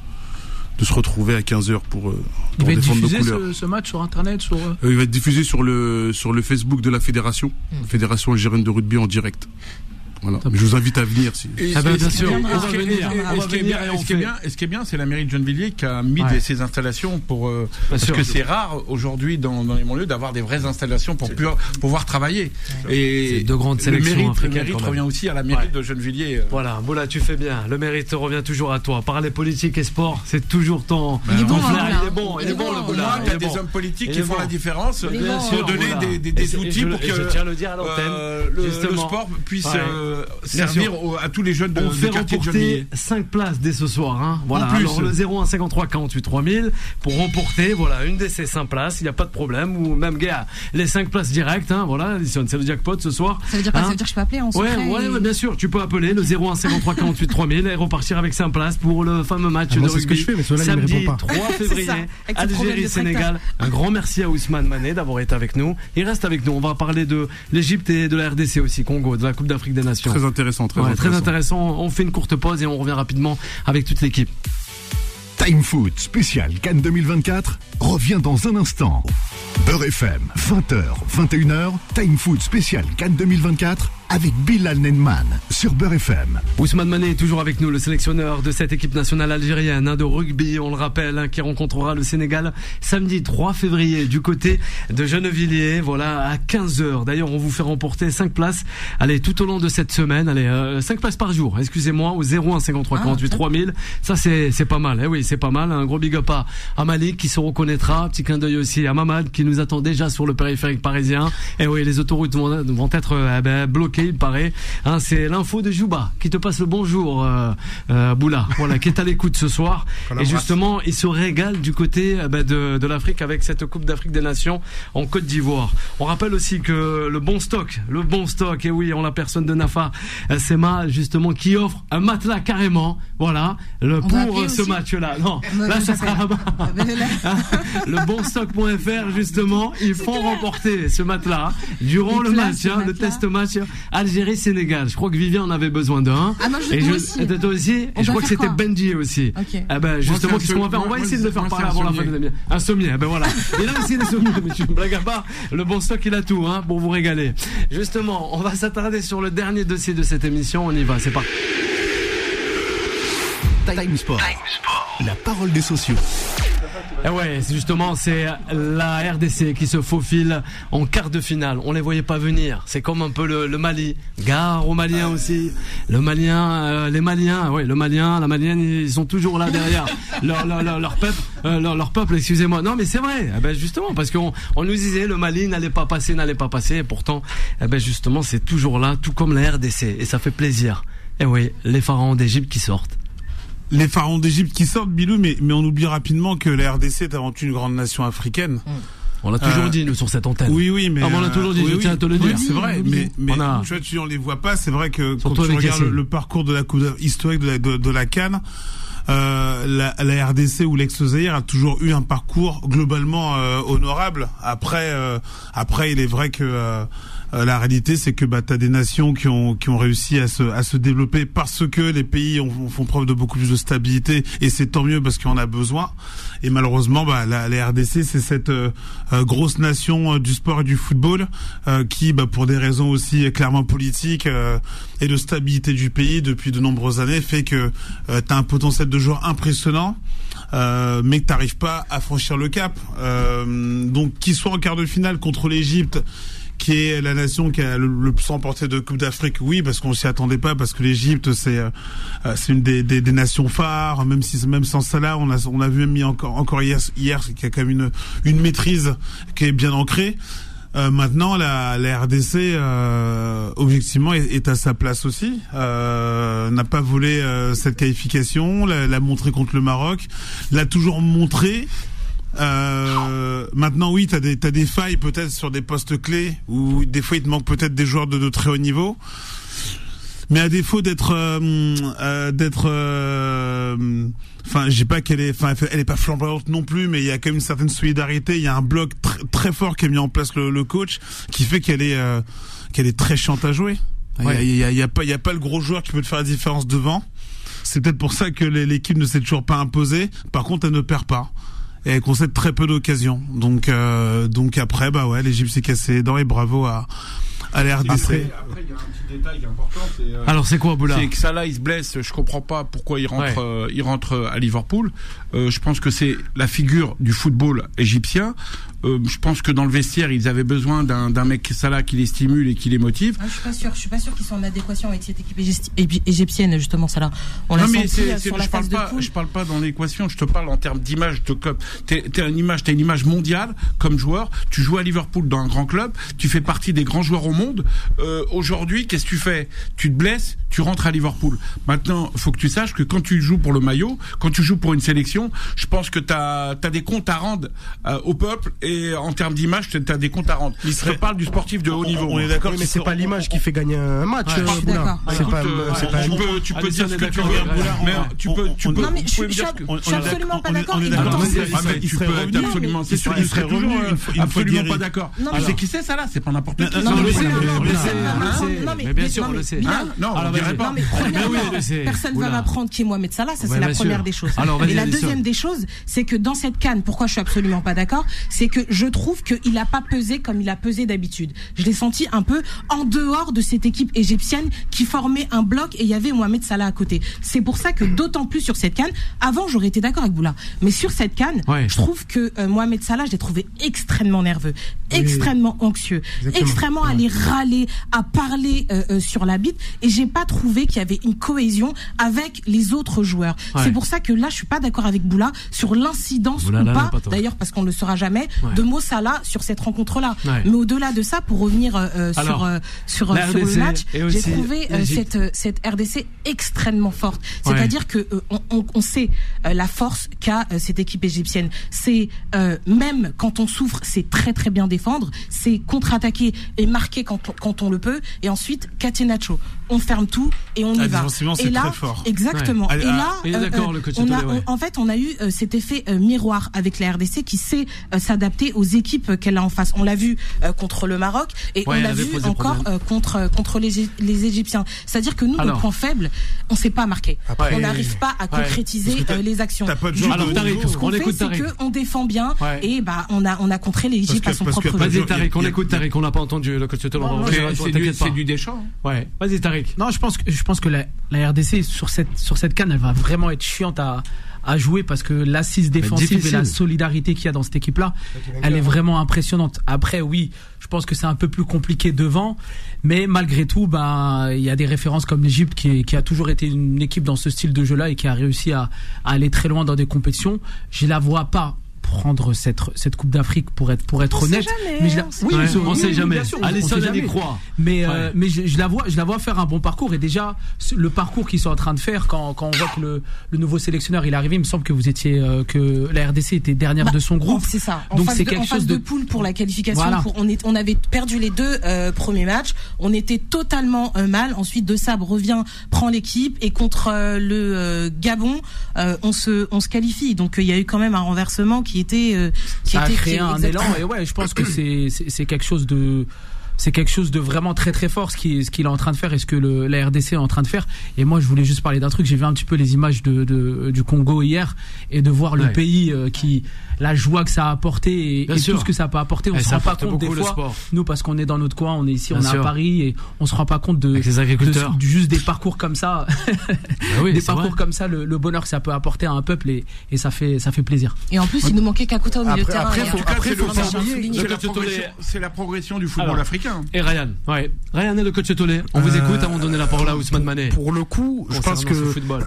Speaker 9: de se retrouver à quinze heures pour, pour défendre nos couleurs. Il va être diffusé
Speaker 3: ce, ce match sur Internet sur... Euh,
Speaker 9: Il va être diffusé sur le, sur le Facebook de la Fédération, mmh. Fédération algérienne de rugby en direct. Voilà. Mais je vous invite à venir. Si...
Speaker 2: Et, ah ben, bien sûr.
Speaker 4: Ce qui est bien, c'est la mairie de Gennevilliers qui a mis ouais. des, ses installations pour euh, parce sûr. que c'est rare aujourd'hui dans, dans les banlieues d'avoir des vraies installations pour pu, pouvoir travailler. Et
Speaker 2: de grandes sélections.
Speaker 4: Le mérite, le mérite revient aussi à la mairie ouais. de Gennevilliers.
Speaker 2: Voilà, Boula, tu fais bien. Le mérite revient toujours à toi. Parler politique et sport, c'est toujours ton.
Speaker 5: Il est bon,
Speaker 2: flair. Il est bon, il est bon le Boula.
Speaker 4: Il y a des hommes politiques qui font la différence pour donner des outils pour que le sport puisse servir à tous les jeunes de,
Speaker 2: on
Speaker 4: de
Speaker 2: fait
Speaker 4: quartier de Gennevilliers.
Speaker 2: cinq places dès ce soir, hein. Voilà. Alors le zéro un cinquante-trois quarante-huit trois mille pour remporter, voilà, une de ces cinq places, il n'y a pas de problème, ou même, gars, les cinq places directes, hein, voilà, c'est le jackpot ce soir.
Speaker 5: Ça veut dire quoi? Hein? Ça veut dire que je peux appeler en secret?
Speaker 2: Ouais, ouais, ouais, bien sûr, tu peux appeler le zéro un cinquante-trois quarante-huit trois mille et repartir avec cinq places pour le fameux match ah, de
Speaker 6: moi,
Speaker 2: rugby.
Speaker 6: C'est ce que je fais, mais cela, samedi
Speaker 2: trois février, Algérie-Sénégal. Un grand merci à Ousmane Mané d'avoir été avec nous. Il reste avec nous, on va parler de l'Égypte et de la R D C aussi, Congo, de la Coupe d'Afrique des Nations.
Speaker 9: Très intéressant, très
Speaker 2: ouais,
Speaker 9: intéressant.
Speaker 2: Très intéressant. On fait une courte pause et on revient rapidement avec toute l'équipe.
Speaker 1: Time Foot spécial Cannes deux mille vingt-quatre revient dans un instant. Beurre F M, vingt heures, vingt et une heures, Time Foot spécial Cannes deux mille vingt-quatre avec Bilal Nenman sur Beurre F M.
Speaker 2: Ousmane Mané est toujours avec nous, le sélectionneur de cette équipe nationale algérienne hein, de rugby, on le rappelle, hein, qui rencontrera le Sénégal samedi trois février du côté de Gennevilliers, voilà, à quinze heures. D'ailleurs, on vous fait remporter cinq places, allez, tout au long de cette semaine, allez, euh, cinq places par jour, excusez-moi, au zéro un cinquante-trois quarante-huit trois mille. Ça, c'est, c'est pas mal, eh oui, c'est pas mal. Un gros big up à, à Malik qui se reconnaîtra, petit clin d'œil aussi à Mamad qui nous attend déjà sur le périphérique parisien. Et oui, les autoroutes vont, vont être euh, ben, bloquées, il paraît. Hein, c'est l'info de Jouba qui te passe le bonjour, euh, euh, Boula, voilà, qui est à l'écoute ce soir. Et justement, il se régale du côté euh, ben, de, de l'Afrique avec cette Coupe d'Afrique des Nations en Côte d'Ivoire. On rappelle aussi que le bon stock, le bon stock, et oui, on la personne de Nafa euh, Sema, justement, qui offre un matelas carrément, voilà, le, pour euh, ce match-là. Non, là, ça sera là-bas. Le bonstock point F R, justement, ils font remporter ce matelas durant le match, hein, le test match Algérie-Sénégal. Je crois que Vivien en avait besoin d'un.
Speaker 5: Ah, moi, je
Speaker 2: et
Speaker 5: je,
Speaker 2: aussi. Et toi aussi. Et je crois que c'était Benji aussi.
Speaker 5: Okay.
Speaker 2: Eh ben, justement, qu'est-ce qu'on va faire? On va essayer de le faire parler avant la fin de l'émission. Un sommier. Eh ben voilà. Il a aussi des sommiers, mais tu ne blagues pas. Le bon stock, il a tout, hein, pour vous régaler. Justement, on va s'attarder sur le dernier dossier de cette émission. On y va. C'est parti.
Speaker 1: Time Sport. Time Sport. La parole des sociaux.
Speaker 2: Et ouais, c'est justement, c'est la R D C qui se faufile en quart de finale. On les voyait pas venir. C'est comme un peu le, le Mali. Gare aux Maliens aussi. Le Malien, euh, les Maliens, ouais, le Malien, la Malienne, ils sont toujours là derrière. leur, leur, leur, leur peuple, euh, leur, leur peuple, excusez-moi. Non, mais c'est vrai. Eh ben, justement, parce qu'on, on nous disait, le Mali n'allait pas passer, n'allait pas passer. Et pourtant, eh ben, justement, c'est toujours là, tout comme la R D C. Et ça fait plaisir. Et oui, les pharaons d'Égypte qui sortent.
Speaker 8: Les pharaons d'Égypte qui sortent, Bilou, mais, mais on oublie rapidement que la R D C est avant tout une grande nation africaine. Mmh.
Speaker 2: On l'a toujours euh, dit, nous, sur cette antenne.
Speaker 8: Oui, oui, mais.
Speaker 2: Ah, on l'a toujours dit,
Speaker 8: oui,
Speaker 2: je tiens
Speaker 8: oui,
Speaker 2: à te le dire.
Speaker 8: Oui, c'est vrai, mais, mais,
Speaker 2: on a...
Speaker 8: tu vois, tu, on les voit pas, c'est vrai que
Speaker 2: Surtout
Speaker 8: quand tu regardes le, le parcours de la coupe historique de la, de, de la CAN, euh, la, la R D C ou l'ex-Zaïre a toujours eu un parcours globalement, euh, honorable. Après, euh, après, il est vrai que, euh, Euh, la réalité, c'est que bah t'as des nations qui ont qui ont réussi à se à se développer parce que les pays ont, font preuve de beaucoup plus de stabilité, et c'est tant mieux parce qu'on a besoin. Et malheureusement, bah la, la R D C, c'est cette euh, euh, grosse nation euh, du sport et du football euh, qui, bah pour des raisons aussi clairement politiques euh, et de stabilité du pays depuis de nombreuses années, fait que euh, t'as un potentiel de joueurs impressionnant. Euh, mais que t'arrives pas à franchir le cap. Euh, donc, qu'ils soient en quart de finale contre l'Égypte, qui est la nation qui a le, le plus remporté de Coupe d'Afrique, oui, parce qu'on s'y attendait pas, parce que l'Égypte c'est euh, c'est une des, des, des nations phares, même si même sans ça là, on a on a vu même mis encore encore hier hier qu'il y a quand même une une maîtrise qui est bien ancrée. Euh, maintenant, la, la R D C, euh, objectivement, est, est à sa place aussi. Euh, n'a pas volé euh, cette qualification, l'a, l'a montré contre le Maroc, l'a toujours montré. Euh, maintenant, oui, t'as des t'as des failles peut-être sur des postes clés où des fois il te manque peut-être des joueurs de, de très haut niveau. Mais à défaut d'être euh, euh, d'être enfin euh, j'ai pas qu'elle est enfin elle est pas flamboyante non plus, mais il y a quand même une certaine solidarité, il y a un bloc tr- très fort qui a mis en place le, le coach, qui fait qu'elle est euh, qu'elle est très chiante à jouer. Ouais. Il y a, il y a pas il y a pas le gros joueur qui peut te faire la différence devant. C'est peut-être pour ça que l'équipe ne s'est toujours pas imposée. Par contre, elle ne perd pas. Et elle concède très peu d'occasions. Donc euh, donc après bah ouais, l'Égypte s'est cassé les dents, et bravo à à la R D C.
Speaker 4: Après, après, il y a un petit détail important. C'est, euh,
Speaker 2: Alors, c'est quoi, Boula?
Speaker 4: C'est que Salah, il se blesse. Je comprends pas pourquoi il rentre, ouais. euh, il rentre à Liverpool. Euh, je pense que c'est la figure du football égyptien. Euh, je pense que dans le vestiaire, ils avaient besoin d'un, d'un mec Salah qui les stimule et qui les motive.
Speaker 5: Ah, je suis pas sûr. Je suis pas sûr qu'ils soient en adéquation avec cette équipe égyptienne, justement, Salah. On l'a
Speaker 4: non, mais
Speaker 5: senti
Speaker 4: c'est,
Speaker 5: sur
Speaker 4: c'est,
Speaker 5: la
Speaker 4: je
Speaker 5: phase
Speaker 4: parle pas,
Speaker 5: de poule.
Speaker 4: je parle pas dans l'équation. Je te parle en termes d'image de club. T'es, t'es une image, t'as une image mondiale comme joueur. Tu joues à Liverpool dans un grand club. Tu fais partie des grands joueurs au monde. Euh, aujourd'hui, qu'est-ce que tu fais? Tu te blesses, tu rentres à Liverpool. Maintenant, faut que tu saches que quand tu joues pour le maillot, quand tu joues pour une sélection, je pense que t'as, t'as des comptes à rendre euh, au peuple, et en termes d'image, t'as des comptes à rendre. Il serait... Je parle du sportif de haut niveau.
Speaker 6: On est d'accord, oui, mais c'est pas l'image qui fait gagner un match.
Speaker 5: Ouais, je suis d'accord.
Speaker 6: C'est pas, c'est pas.
Speaker 4: Tu peux, tu peux dire ce que tu veux, mais tu peux, tu peux.
Speaker 5: Non mais je suis absolument pas d'accord.
Speaker 4: Tu peux être absolument, c'est sûr, il serait toujours absolument pas d'accord. Tu sais qui c'est ça là? C'est pas n'importe qui.
Speaker 2: Non, on le sait, on le sait. Mais bien sûr, on le sait.
Speaker 4: Non, on dirait pas.
Speaker 5: Personne va m'apprendre qui est Mohamed Salah. Ça, c'est la première des choses. Et la deuxième des choses, c'est que dans cette CAN, pourquoi je suis absolument pas d'accord, c'est que que je trouve qu'il n'a pas pesé comme il a pesé d'habitude. Je l'ai senti un peu en dehors de cette équipe égyptienne qui formait un bloc et il y avait Mohamed Salah à côté. C'est pour ça que d'autant plus sur cette CAN, avant j'aurais été d'accord avec Boula, mais sur cette CAN, ouais. je trouve que euh, Mohamed Salah, je l'ai trouvé extrêmement nerveux, oui. extrêmement anxieux, Exactement. extrêmement ouais. à aller râler, à parler euh, euh, sur la bite, et j'ai pas trouvé qu'il y avait une cohésion avec les autres joueurs. Ouais. C'est pour ça que là, je suis pas d'accord avec Boula sur l'incidence Boula, ou là, pas, pas d'ailleurs parce qu'on ne le saura jamais, ouais. de Mo Salah sur cette rencontre-là. Ouais. Mais au-delà de ça, pour revenir euh, Alors, sur euh, sur, sur le match, j'ai trouvé euh, cette cette R D C extrêmement forte. C'est-à-dire ouais. que euh, on, on sait euh, la force qu'a euh, cette équipe égyptienne. C'est euh, même quand on souffre, c'est très très bien défendre, c'est contre-attaquer et marquer quand on, quand on le peut, et ensuite catenaccio. On ferme tout et on y ah, va.
Speaker 8: Et là, très fort.
Speaker 5: exactement.
Speaker 8: Ouais.
Speaker 5: Et là,
Speaker 2: euh, euh, le
Speaker 5: on a,
Speaker 2: ouais.
Speaker 5: on, en fait, on a eu euh, cet effet euh, miroir avec la R D C qui sait euh, s'adapter aux équipes qu'elle a en face. On l'a vu euh, contre le Maroc et ouais, on l'a vu encore euh, contre contre les les Égyptiens. C'est-à-dire que nous, Alors, nos points faibles, on sait pas marquer. Après, on n'arrive pas à concrétiser ouais. euh, les actions.
Speaker 8: T'as pas de genre
Speaker 5: Alors, Tariq, ce qu'on fait, c'est que on défend bien ouais. et bah on a on a contré l'Égypte à son propre jeu.
Speaker 2: Vas-y Tariq, on écoute Tariq, on n'a pas entendu le coach Toulon.
Speaker 4: C'est du Deschamps.
Speaker 2: Ouais. Vas-y Tariq.
Speaker 3: Non, je pense que je pense que la, la R D C sur cette sur cette CAN, elle va vraiment être chiante à à jouer parce que l'assise défensive et la solidarité qu'il y a dans cette équipe-là, elle est vraiment impressionnante. Après, oui, je pense que c'est un peu plus compliqué devant, mais malgré tout, ben il y a des références comme l'Égypte qui, qui a toujours été une équipe dans ce style de jeu-là et qui a réussi à, à aller très loin dans des compétitions. Je la vois pas prendre cette cette Coupe d'Afrique pour être pour être
Speaker 5: on
Speaker 3: honnête,
Speaker 5: sait jamais,
Speaker 3: mais je la,
Speaker 5: on sait
Speaker 3: oui,
Speaker 2: ouais,
Speaker 3: mais
Speaker 2: on, on sait jamais.
Speaker 3: Alisson y croit. Mais ouais. euh, mais je, je la vois je la vois faire un bon parcours et déjà le parcours qu'ils sont en train de faire quand quand on voit que le le nouveau sélectionneur il est arrivé, il me semble que vous étiez euh, que la R D C était dernière bah, de son groupe.
Speaker 5: C'est ça. En
Speaker 3: Donc c'est
Speaker 5: de,
Speaker 3: quelque
Speaker 5: en
Speaker 3: chose
Speaker 5: de,
Speaker 3: de
Speaker 5: poule pour la qualification.
Speaker 3: Voilà.
Speaker 5: Pour, on est on avait perdu les deux euh, premiers matchs. On était totalement euh, mal. Ensuite De Sabre revient, prend l'équipe et contre euh, le euh, Gabon, euh, on se on se qualifie. Donc il euh, y a eu quand même un renversement qui était euh, qui
Speaker 3: ça
Speaker 5: était
Speaker 3: a créé
Speaker 5: qui,
Speaker 3: un
Speaker 5: exactement.
Speaker 3: élan et ouais, je pense que c'est c'est, c'est quelque chose de c'est quelque chose de vraiment très très fort ce qu'il ce qu'il est en train de faire et ce que le, la R D C est en train de faire. Et moi je voulais juste parler d'un truc, j'ai vu un petit peu les images de, de du Congo hier et de voir le ouais. pays euh, qui la joie que ça a apporté et, et tout ce que ça peut apporter, on et se rend pas compte des fois nous parce qu'on est dans notre coin, on est ici, Bien on est sûr. à Paris et on se rend pas compte de,
Speaker 2: les agriculteurs.
Speaker 3: de, de juste des parcours comme ça bah oui, des parcours vrai. comme ça, le, le bonheur que ça peut apporter à un peuple et, et ça fait ça fait plaisir.
Speaker 5: Et en plus il nous manquait Kakuta au milieu de terrain.
Speaker 4: Après, faut, après, faut pas oublier, c'est la progression, c'est la progression du football Alors, africain.
Speaker 2: Et Ryan Ouais. Ryan et le coach Tolé. On vous écoute avant de donner la parole à Ousmane Mané.
Speaker 6: Pour le coup, je pense que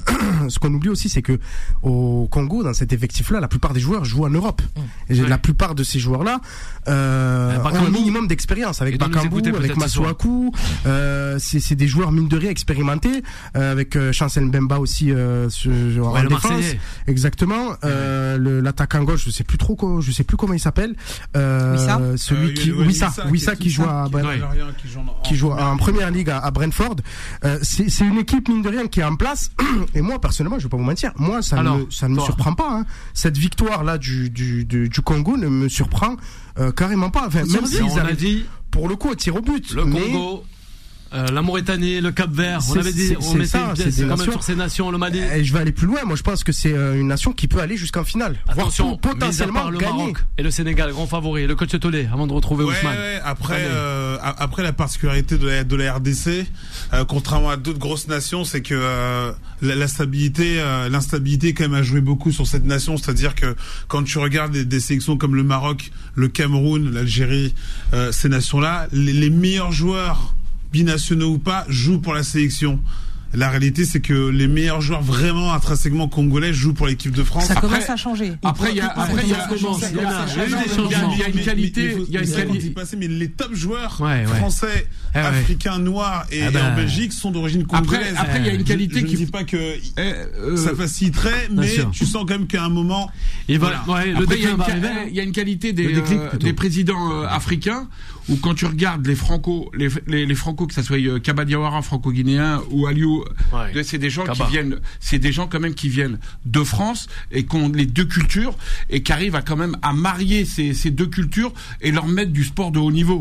Speaker 6: ce qu'on oublie aussi, c'est que au Congo, dans cet effectif-là, la plupart des joueurs jouent en Europe. Et ouais. la plupart de ces joueurs-là euh, ont un minimum d'expérience avec Bakambu, avec Masuaku. Euh, c'est, c'est des joueurs mine de rien expérimentés, euh, avec euh, Chancel Mbemba aussi euh, sur, ouais, en défense. Marseillais. Exactement. Ouais. Euh, le, l'attaquant gauche, je sais plus trop, quoi, je sais plus comment il s'appelle. Euh, Wissa. Celui euh, qui, Wissa, Wissa qui joue à qui joue en première ligue à, à Brentford. Euh, c'est, c'est une équipe mine de rien qui est en place. Et moi personnellement, je vais pas vous mentir, moi ça Alors, ne ça ne me surprend pas. Hein. Cette victoire là du du du, du Congo ne me surprend euh, carrément pas. Enfin, même si ils avaient dit pour le coup au tir au but.
Speaker 2: Le mais... Congo. Euh, la Mauritanie, le Cap-Vert, on avait dit, on mettait ça, une pièce quand même sur ces nations, le Mali.
Speaker 6: Et je vais aller plus loin. Moi, je pense que c'est une nation qui peut aller jusqu'en finale,
Speaker 2: Attention,
Speaker 6: voire potentiellement
Speaker 2: le
Speaker 6: gagner.
Speaker 2: Maroc et le Sénégal, grand favori. Le coach Tolé, avant de retrouver
Speaker 8: ouais,
Speaker 2: Ousmane.
Speaker 8: Ouais, après, euh, après la particularité de la, de la R D C, euh, contrairement à d'autres grosses nations, c'est que euh, la, la stabilité, euh, l'instabilité quand même a joué beaucoup sur cette nation. C'est-à-dire que quand tu regardes des, des sélections comme le Maroc, le Cameroun, l'Algérie, euh, ces nations-là, les, les meilleurs joueurs binationaux ou pas, jouent pour la sélection. La réalité, c'est que les meilleurs joueurs vraiment intrinsèquement congolais jouent pour l'équipe de France.
Speaker 5: Ça
Speaker 8: après,
Speaker 5: commence à changer.
Speaker 4: Après, il y a, après, il y a, il y a une qualité, il y a une qualité.
Speaker 8: Mais les top joueurs
Speaker 2: ouais, ouais.
Speaker 8: français,
Speaker 2: ouais,
Speaker 8: africains, noirs et, ah bah, et en Belgique sont d'origine congolaise.
Speaker 4: Après, il y a une qualité
Speaker 8: je,
Speaker 4: qui.
Speaker 8: Je ne dis pas que euh, ça faciliterait, mais sûr. Tu sens quand même qu'à un moment.
Speaker 2: Il va.
Speaker 4: Voilà. Ouais, après, il y, y, y a une qualité des, déclic, euh, des présidents euh, africains où quand tu regardes les franco, les, les, les franco, que ça soit euh, Kaba Diawara, franco-guinéen ou Aliou, ouais. c'est des gens Kaba. qui viennent, c'est des gens quand même qui viennent de France et qui ont les deux cultures et qui arrivent à quand même à marier ces, ces deux cultures et leur mettre du sport de haut niveau. Après,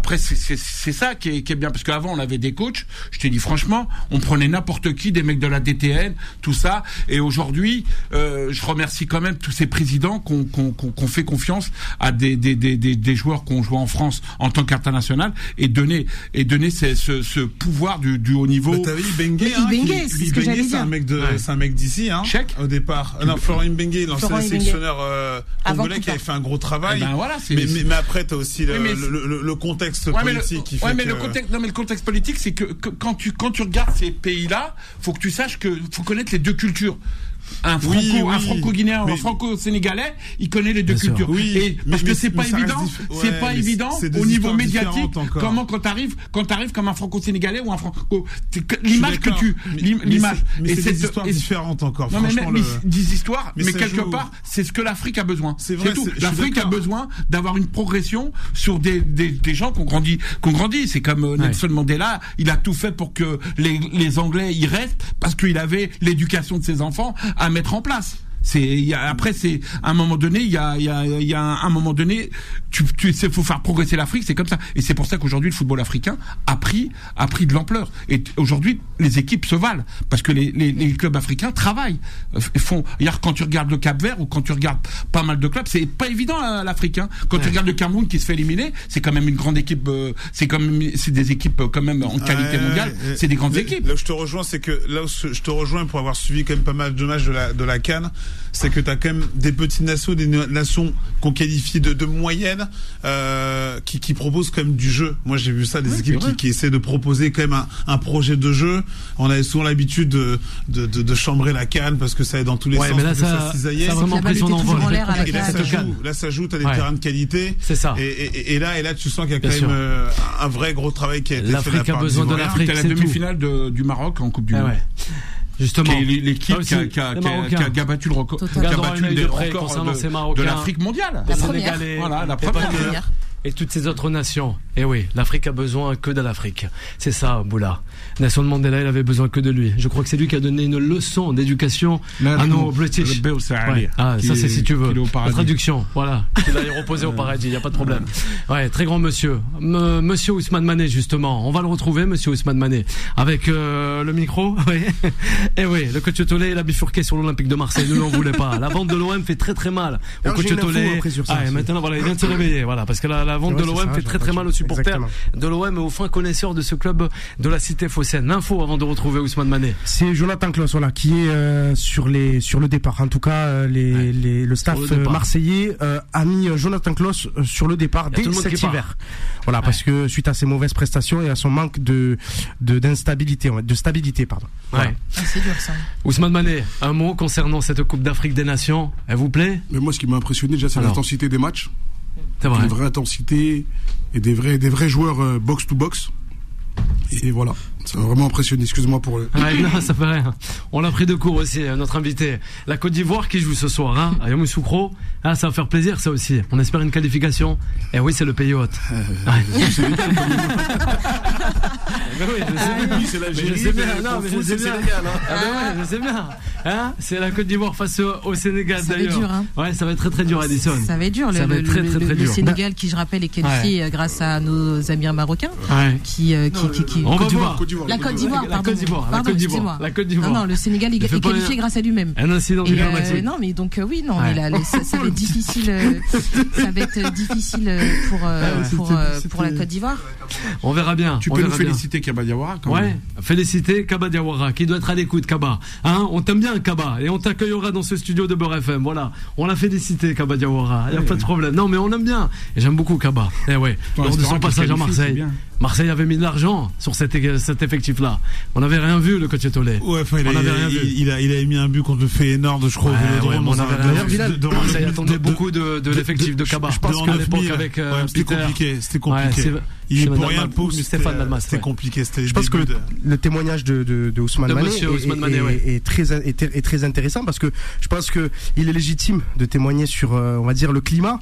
Speaker 4: après c'est, c'est, c'est ça qui est, qui est bien, parce qu'avant on avait des coachs, je te dis franchement, on prenait n'importe qui, des mecs de la D T N, tout ça, et aujourd'hui, euh, je remercie quand même tous ces présidents qu'on, qu'on, qu'on, qu'on fait confiance à des, des, des, des, des joueurs qu'on joue en France en tant qu'international, et donner, et donner ce, ce, ce pouvoir du, du haut niveau.
Speaker 8: Bah, t'as vu Ibengue, hein,
Speaker 5: Ibengue,
Speaker 8: qui,
Speaker 5: c'est ce que j'allais
Speaker 8: c'est
Speaker 5: dire.
Speaker 8: un mec de, ouais. c'est un mec d'ici, hein,
Speaker 4: Check.
Speaker 8: Au départ. Ah, non, Florent Ibengue, l'ancien sélectionneur euh, congolais qui avait fait un gros travail.
Speaker 4: Eh ben voilà, c'est,
Speaker 8: mais,
Speaker 4: c'est...
Speaker 8: mais, mais après, t'as aussi le,
Speaker 4: oui,
Speaker 8: le, le, le contexte
Speaker 4: ouais,
Speaker 8: politique
Speaker 4: le,
Speaker 8: qui fait
Speaker 4: ouais, mais
Speaker 8: que...
Speaker 4: le contexte, non, mais le contexte politique, c'est que, que quand tu, quand tu regardes ces pays-là, faut que tu saches que, faut connaître les deux cultures. Un franco, oui, oui. un franco-guinéen ou un franco-sénégalais, il connaît les deux Bien cultures. Oui, et parce mais, que c'est mais, pas évident, diff... c'est ouais, pas évident c'est au niveau médiatique. Comment quand t'arrives, quand t'arrives comme un franco-sénégalais ou un franco, l'image que tu, l'image.
Speaker 8: Mais, mais c'est des histoires différentes encore.
Speaker 4: Non mais
Speaker 8: même
Speaker 4: le... des histoires, mais, mais quelque joue... part, c'est ce que l'Afrique a besoin. C'est vrai. Tout. L'Afrique a besoin d'avoir une progression sur des des des gens qui ont grandi, qui ont grandi. C'est comme Nelson Mandela, il a tout fait pour que les les Anglais y restent parce qu'il avait l'éducation de ses enfants à mettre en place. C'est y a, après c'est à un moment donné il y a il y a il y a un, un moment donné tu tu sais faut faire progresser l'Afrique, c'est comme ça, et c'est pour ça qu'aujourd'hui le football africain a pris a pris de l'ampleur, et aujourd'hui les équipes se valent parce que les les, les clubs africains travaillent, font hier quand tu regardes le Cap-Vert ou quand tu regardes pas mal de clubs, c'est pas évident à l'Africain. Quand ouais. tu regardes le Cameroun qui se fait éliminer, c'est quand même une grande équipe, euh, c'est quand même c'est des équipes quand même en qualité ouais, mondiale, ouais. c'est des grandes
Speaker 8: là,
Speaker 4: équipes.
Speaker 8: Là où je te rejoins, c'est que là où je te rejoins pour avoir suivi quand même pas mal de matchs de la de la CAN, c'est que tu as quand même des petites nations, des nations qu'on qualifie de, de moyennes, euh, qui, qui proposent quand même du jeu. Moi, j'ai vu ça, des ouais, équipes qui, qui essaient de proposer quand même un, un projet de jeu. On avait souvent l'habitude de, de, de, de chambrer la canne parce que ça est dans tous les
Speaker 2: ouais,
Speaker 8: sens.
Speaker 2: Mais là, ça, ça, ça a vraiment pris son envol.
Speaker 8: Et là, ça joue, là, ça joue, t'as des ouais. terrains de qualité.
Speaker 2: C'est ça.
Speaker 8: Et, et, et là, et là, tu sens qu'il y a quand Bien même euh, un vrai gros travail qui a été
Speaker 2: L'Afrique
Speaker 8: fait.
Speaker 2: L'Afrique a besoin de l'Afrique.
Speaker 4: T'as la demi-finale de, du Maroc en Coupe du Monde.
Speaker 2: Justement,
Speaker 4: l'équipe qui a, qui, a, qui, a, qui a battu le record, qui a battu le record de, de l'Afrique mondiale.
Speaker 5: La première.
Speaker 4: Voilà, la première.
Speaker 5: La première.
Speaker 2: Et toutes ces autres nations. Et oui, l'Afrique a besoin que de l'Afrique. C'est ça, Boula. Nelson Mandela, il avait besoin que de lui. Je crois que c'est lui qui a donné une leçon d'éducation là, à nos British. Ouais. Ah, ça c'est si tu veux. La traduction, voilà. Il a reposé au paradis, il n'y a pas de problème. Ouais, très grand monsieur. M- monsieur Ousmane Mané, justement. On va le retrouver, monsieur Ousmane Mané. Avec euh, le micro. Oui. Et oui, le coach Tolé, il a bifurqué sur l'Olympique de Marseille. Nous, on voulait pas. La vente de l'O M fait très très mal. Au coach Tolé. Ah, et maintenant, voilà, il vient de se réveiller. Voilà, parce que la, la vente ouais, de l'O M ça, fait très très mal aux supporters Exactement. de l'O M et aux fins connaisseurs de ce club de la cité phocéenne. L'info avant de retrouver Ousmane Mané.
Speaker 6: C'est Jonathan Klaus, voilà, qui est euh, sur les sur le départ. En tout cas, euh, les, ouais. les le staff le marseillais euh, a mis Jonathan Klaus euh, sur le départ dès cet hiver. Voilà, ouais. parce que suite à ses mauvaises prestations et à son manque de de d'instabilité, de stabilité, pardon.
Speaker 2: Voilà. Ouais.
Speaker 5: Ah, c'est dur ça.
Speaker 2: Ousmane Mané, un mot concernant cette Coupe d'Afrique des Nations, elle vous plaît?
Speaker 9: Mais moi, ce qui m'a impressionné déjà, c'est Alors. l'intensité des matchs.
Speaker 2: C'est vrai.
Speaker 9: Une vraie intensité et des vrais, des vrais joueurs euh, box to box. Et voilà, ça m'a vraiment impressionné. Excuse-moi pour le.
Speaker 2: Ouais, non, ça fait rien. On l'a pris de court aussi, notre invité. La Côte d'Ivoire qui joue ce soir, hein, à Yamoussoukro. Ah, ça va faire plaisir, ça aussi. On espère une qualification. Et oui, c'est le pays hôte. Euh, ouais. C'est mais oui, je sais bien. Oui, c'est l'Algérie. Je sais bien. Non, mais je sais bien. Ah, ben ouais, je sais bien. Hein, c'est la Côte d'Ivoire face au, au Sénégal ça d'ailleurs. Ça va être dur, hein. Ouais, ça va être très très dur, Edison.
Speaker 5: Ça va être dur. Le, ça va être très très, très, très dur. Le Sénégal, qui je rappelle est qualifié ouais. grâce à nos amis marocains, ouais. qui, euh, qui, qui, qui.
Speaker 2: On va voir.
Speaker 5: La Côte d'Ivoire,
Speaker 2: la Côte d'Ivoire,
Speaker 5: la
Speaker 2: Côte d'Ivoire, la Côte d'Ivoire.
Speaker 5: Non, non, le Sénégal est qualifié grâce à lui-même.
Speaker 2: Un incident diplomatique.
Speaker 5: Non, mais donc oui, non, mais là, ça va être difficile. Ça va être difficile pour pour pour la Côte d'Ivoire.
Speaker 2: On verra bien.
Speaker 4: Tu peux nous féliciter Kaba Diawara quand même.
Speaker 2: Ouais, féliciter Kaba Diawara qui doit être à l'écoute. Kaba, hein, on t'aime bien Kaba et on t'accueillera dans ce studio de Beurre F M. Voilà, on l'a félicité Kaba Diawara. Il y a pas de problème. Non, mais on aime bien. Et j'aime beaucoup Kaba. Et ouais, lors de son passage à Marseille. Marseille avait mis de l'argent sur cet, cet effectif-là. On n'avait rien vu, le coach Tolé.
Speaker 8: Ouais, enfin, il, on avait rien vu. Il, a, il avait mis un but contre le Feyenoord, je crois.
Speaker 2: Ouais, ouais, on avait rien vu. De, de, Marseille de, attendait de, beaucoup de, de l'effectif de Kaba.
Speaker 8: Je pense qu'à l'époque, avec euh, ouais, c'était compliqué. C'était compliqué. Ouais, il est pour rien pour
Speaker 2: Stéphane Dalmas.
Speaker 8: C'était compliqué.
Speaker 6: Je pense que le témoignage de, de, de Ousmane Mané est,
Speaker 2: Mané,
Speaker 6: est,
Speaker 2: ouais.
Speaker 6: est, très, est, est très intéressant parce que je pense qu'il est légitime de témoigner sur, on va dire, le climat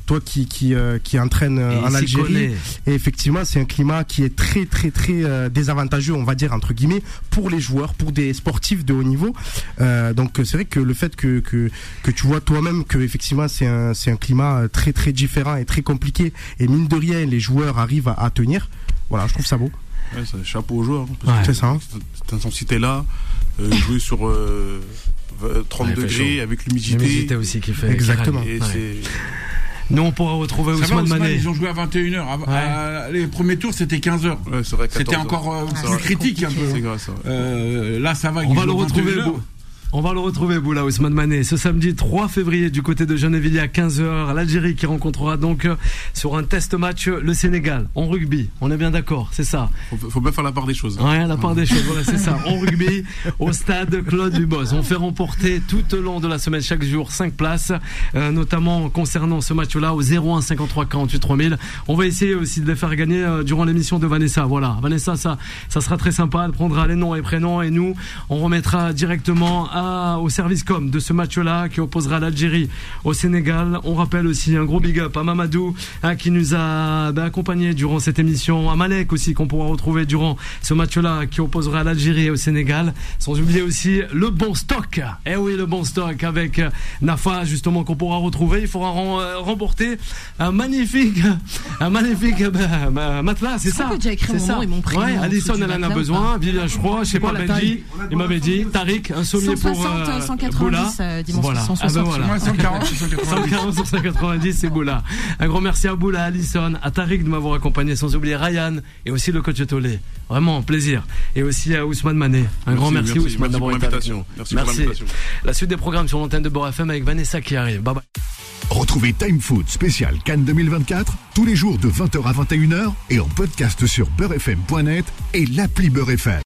Speaker 6: toi qui qui euh, qui entraîne euh, en Algérie. Et effectivement, c'est un climat qui est très très très euh, désavantageux, on va dire entre guillemets, pour les joueurs, pour des sportifs de haut niveau. Euh, donc c'est vrai que le fait que que que tu vois toi-même que effectivement c'est un c'est un climat très très différent et très compliqué, et mine de rien les joueurs arrivent à, à tenir. Voilà, je trouve ça beau.
Speaker 9: Ouais, c'est chapeau aux joueurs.
Speaker 6: Ouais. C'est ça. Hein.
Speaker 9: Cette intensité-là, euh, jouer sur euh, trente ouais, degrés avec l'humidité.
Speaker 2: L'humidité aussi qui fait.
Speaker 6: Exactement.
Speaker 9: Et
Speaker 6: ouais.
Speaker 9: c'est...
Speaker 2: Nous, on pourra retrouver Ousmane Mané.
Speaker 4: Ils ont joué à vingt et une heures. Ouais. À, les premiers tours, c'était quinze heures.
Speaker 9: Ouais, c'est vrai,
Speaker 4: c'était encore euh,
Speaker 9: ah,
Speaker 4: plus critique un peu.
Speaker 9: C'est grave, ça.
Speaker 4: Euh, là, ça va.
Speaker 2: On va le retrouver. On va le retrouver, Boula Ousmane Mané, ce samedi trois février du côté de Gennevilliers à quinze heures. L'Algérie qui rencontrera donc sur un test match le Sénégal en rugby. On est bien d'accord, c'est ça.
Speaker 9: Faut, faut bien faire la part des choses.
Speaker 2: Ouais, la part des choses, voilà, c'est ça. En rugby, au stade Claude Dubos. On fait remporter tout au long de la semaine, chaque jour, cinq places, euh, notamment concernant ce match-là au zéro un cinquante-trois quarante-huit trois mille. On va essayer aussi de les faire gagner euh, durant l'émission de Vanessa. Voilà, Vanessa, ça, ça sera très sympa. Elle prendra les noms et prénoms et nous, on remettra directement à au service com de ce match-là qui opposera l'Algérie au Sénégal. On rappelle aussi un gros big up à Mamadou hein, qui nous a bah, accompagnés durant cette émission, à Malek aussi qu'on pourra retrouver durant ce match-là qui opposera l'Algérie et au Sénégal. Sans oublier aussi le bon stock. Eh oui, le bon stock avec Nafa justement qu'on pourra retrouver. Il faudra rem- remporter un magnifique, un magnifique bah, bah, matelas, c'est ça.
Speaker 5: C'est ça.
Speaker 2: Ouais, Alison elle en a besoin. Vivian, je crois, je sais pas, Benji, il m'avait dit. Tariq, un sommier pour euh,
Speaker 5: cent quatre-vingt-dix euh, dimanche
Speaker 2: voilà.
Speaker 5: cent soixante.
Speaker 2: Ah ben voilà.
Speaker 4: cent quarante sur
Speaker 2: cent quarante sur cent quatre-vingt-dix, c'est Boula. Un grand merci à Boula, à Alison, à Tariq de m'avoir accompagné, sans oublier Ryan et aussi le coach Tolé. Vraiment plaisir. Et aussi à Ousmane Mané. Un
Speaker 9: merci,
Speaker 2: grand merci,
Speaker 9: merci
Speaker 2: Ousmane d'avoir été avec nous.
Speaker 9: Merci,
Speaker 2: merci.
Speaker 9: pour l'invitation.
Speaker 2: La suite des programmes sur l'antenne de Beurre F M avec Vanessa qui arrive. Bye bye.
Speaker 1: Retrouvez Time Foot spécial Cannes deux mille vingt-quatre tous les jours de vingt heures à vingt et une heures et en podcast sur beurre f m point net et l'appli Beurre F M.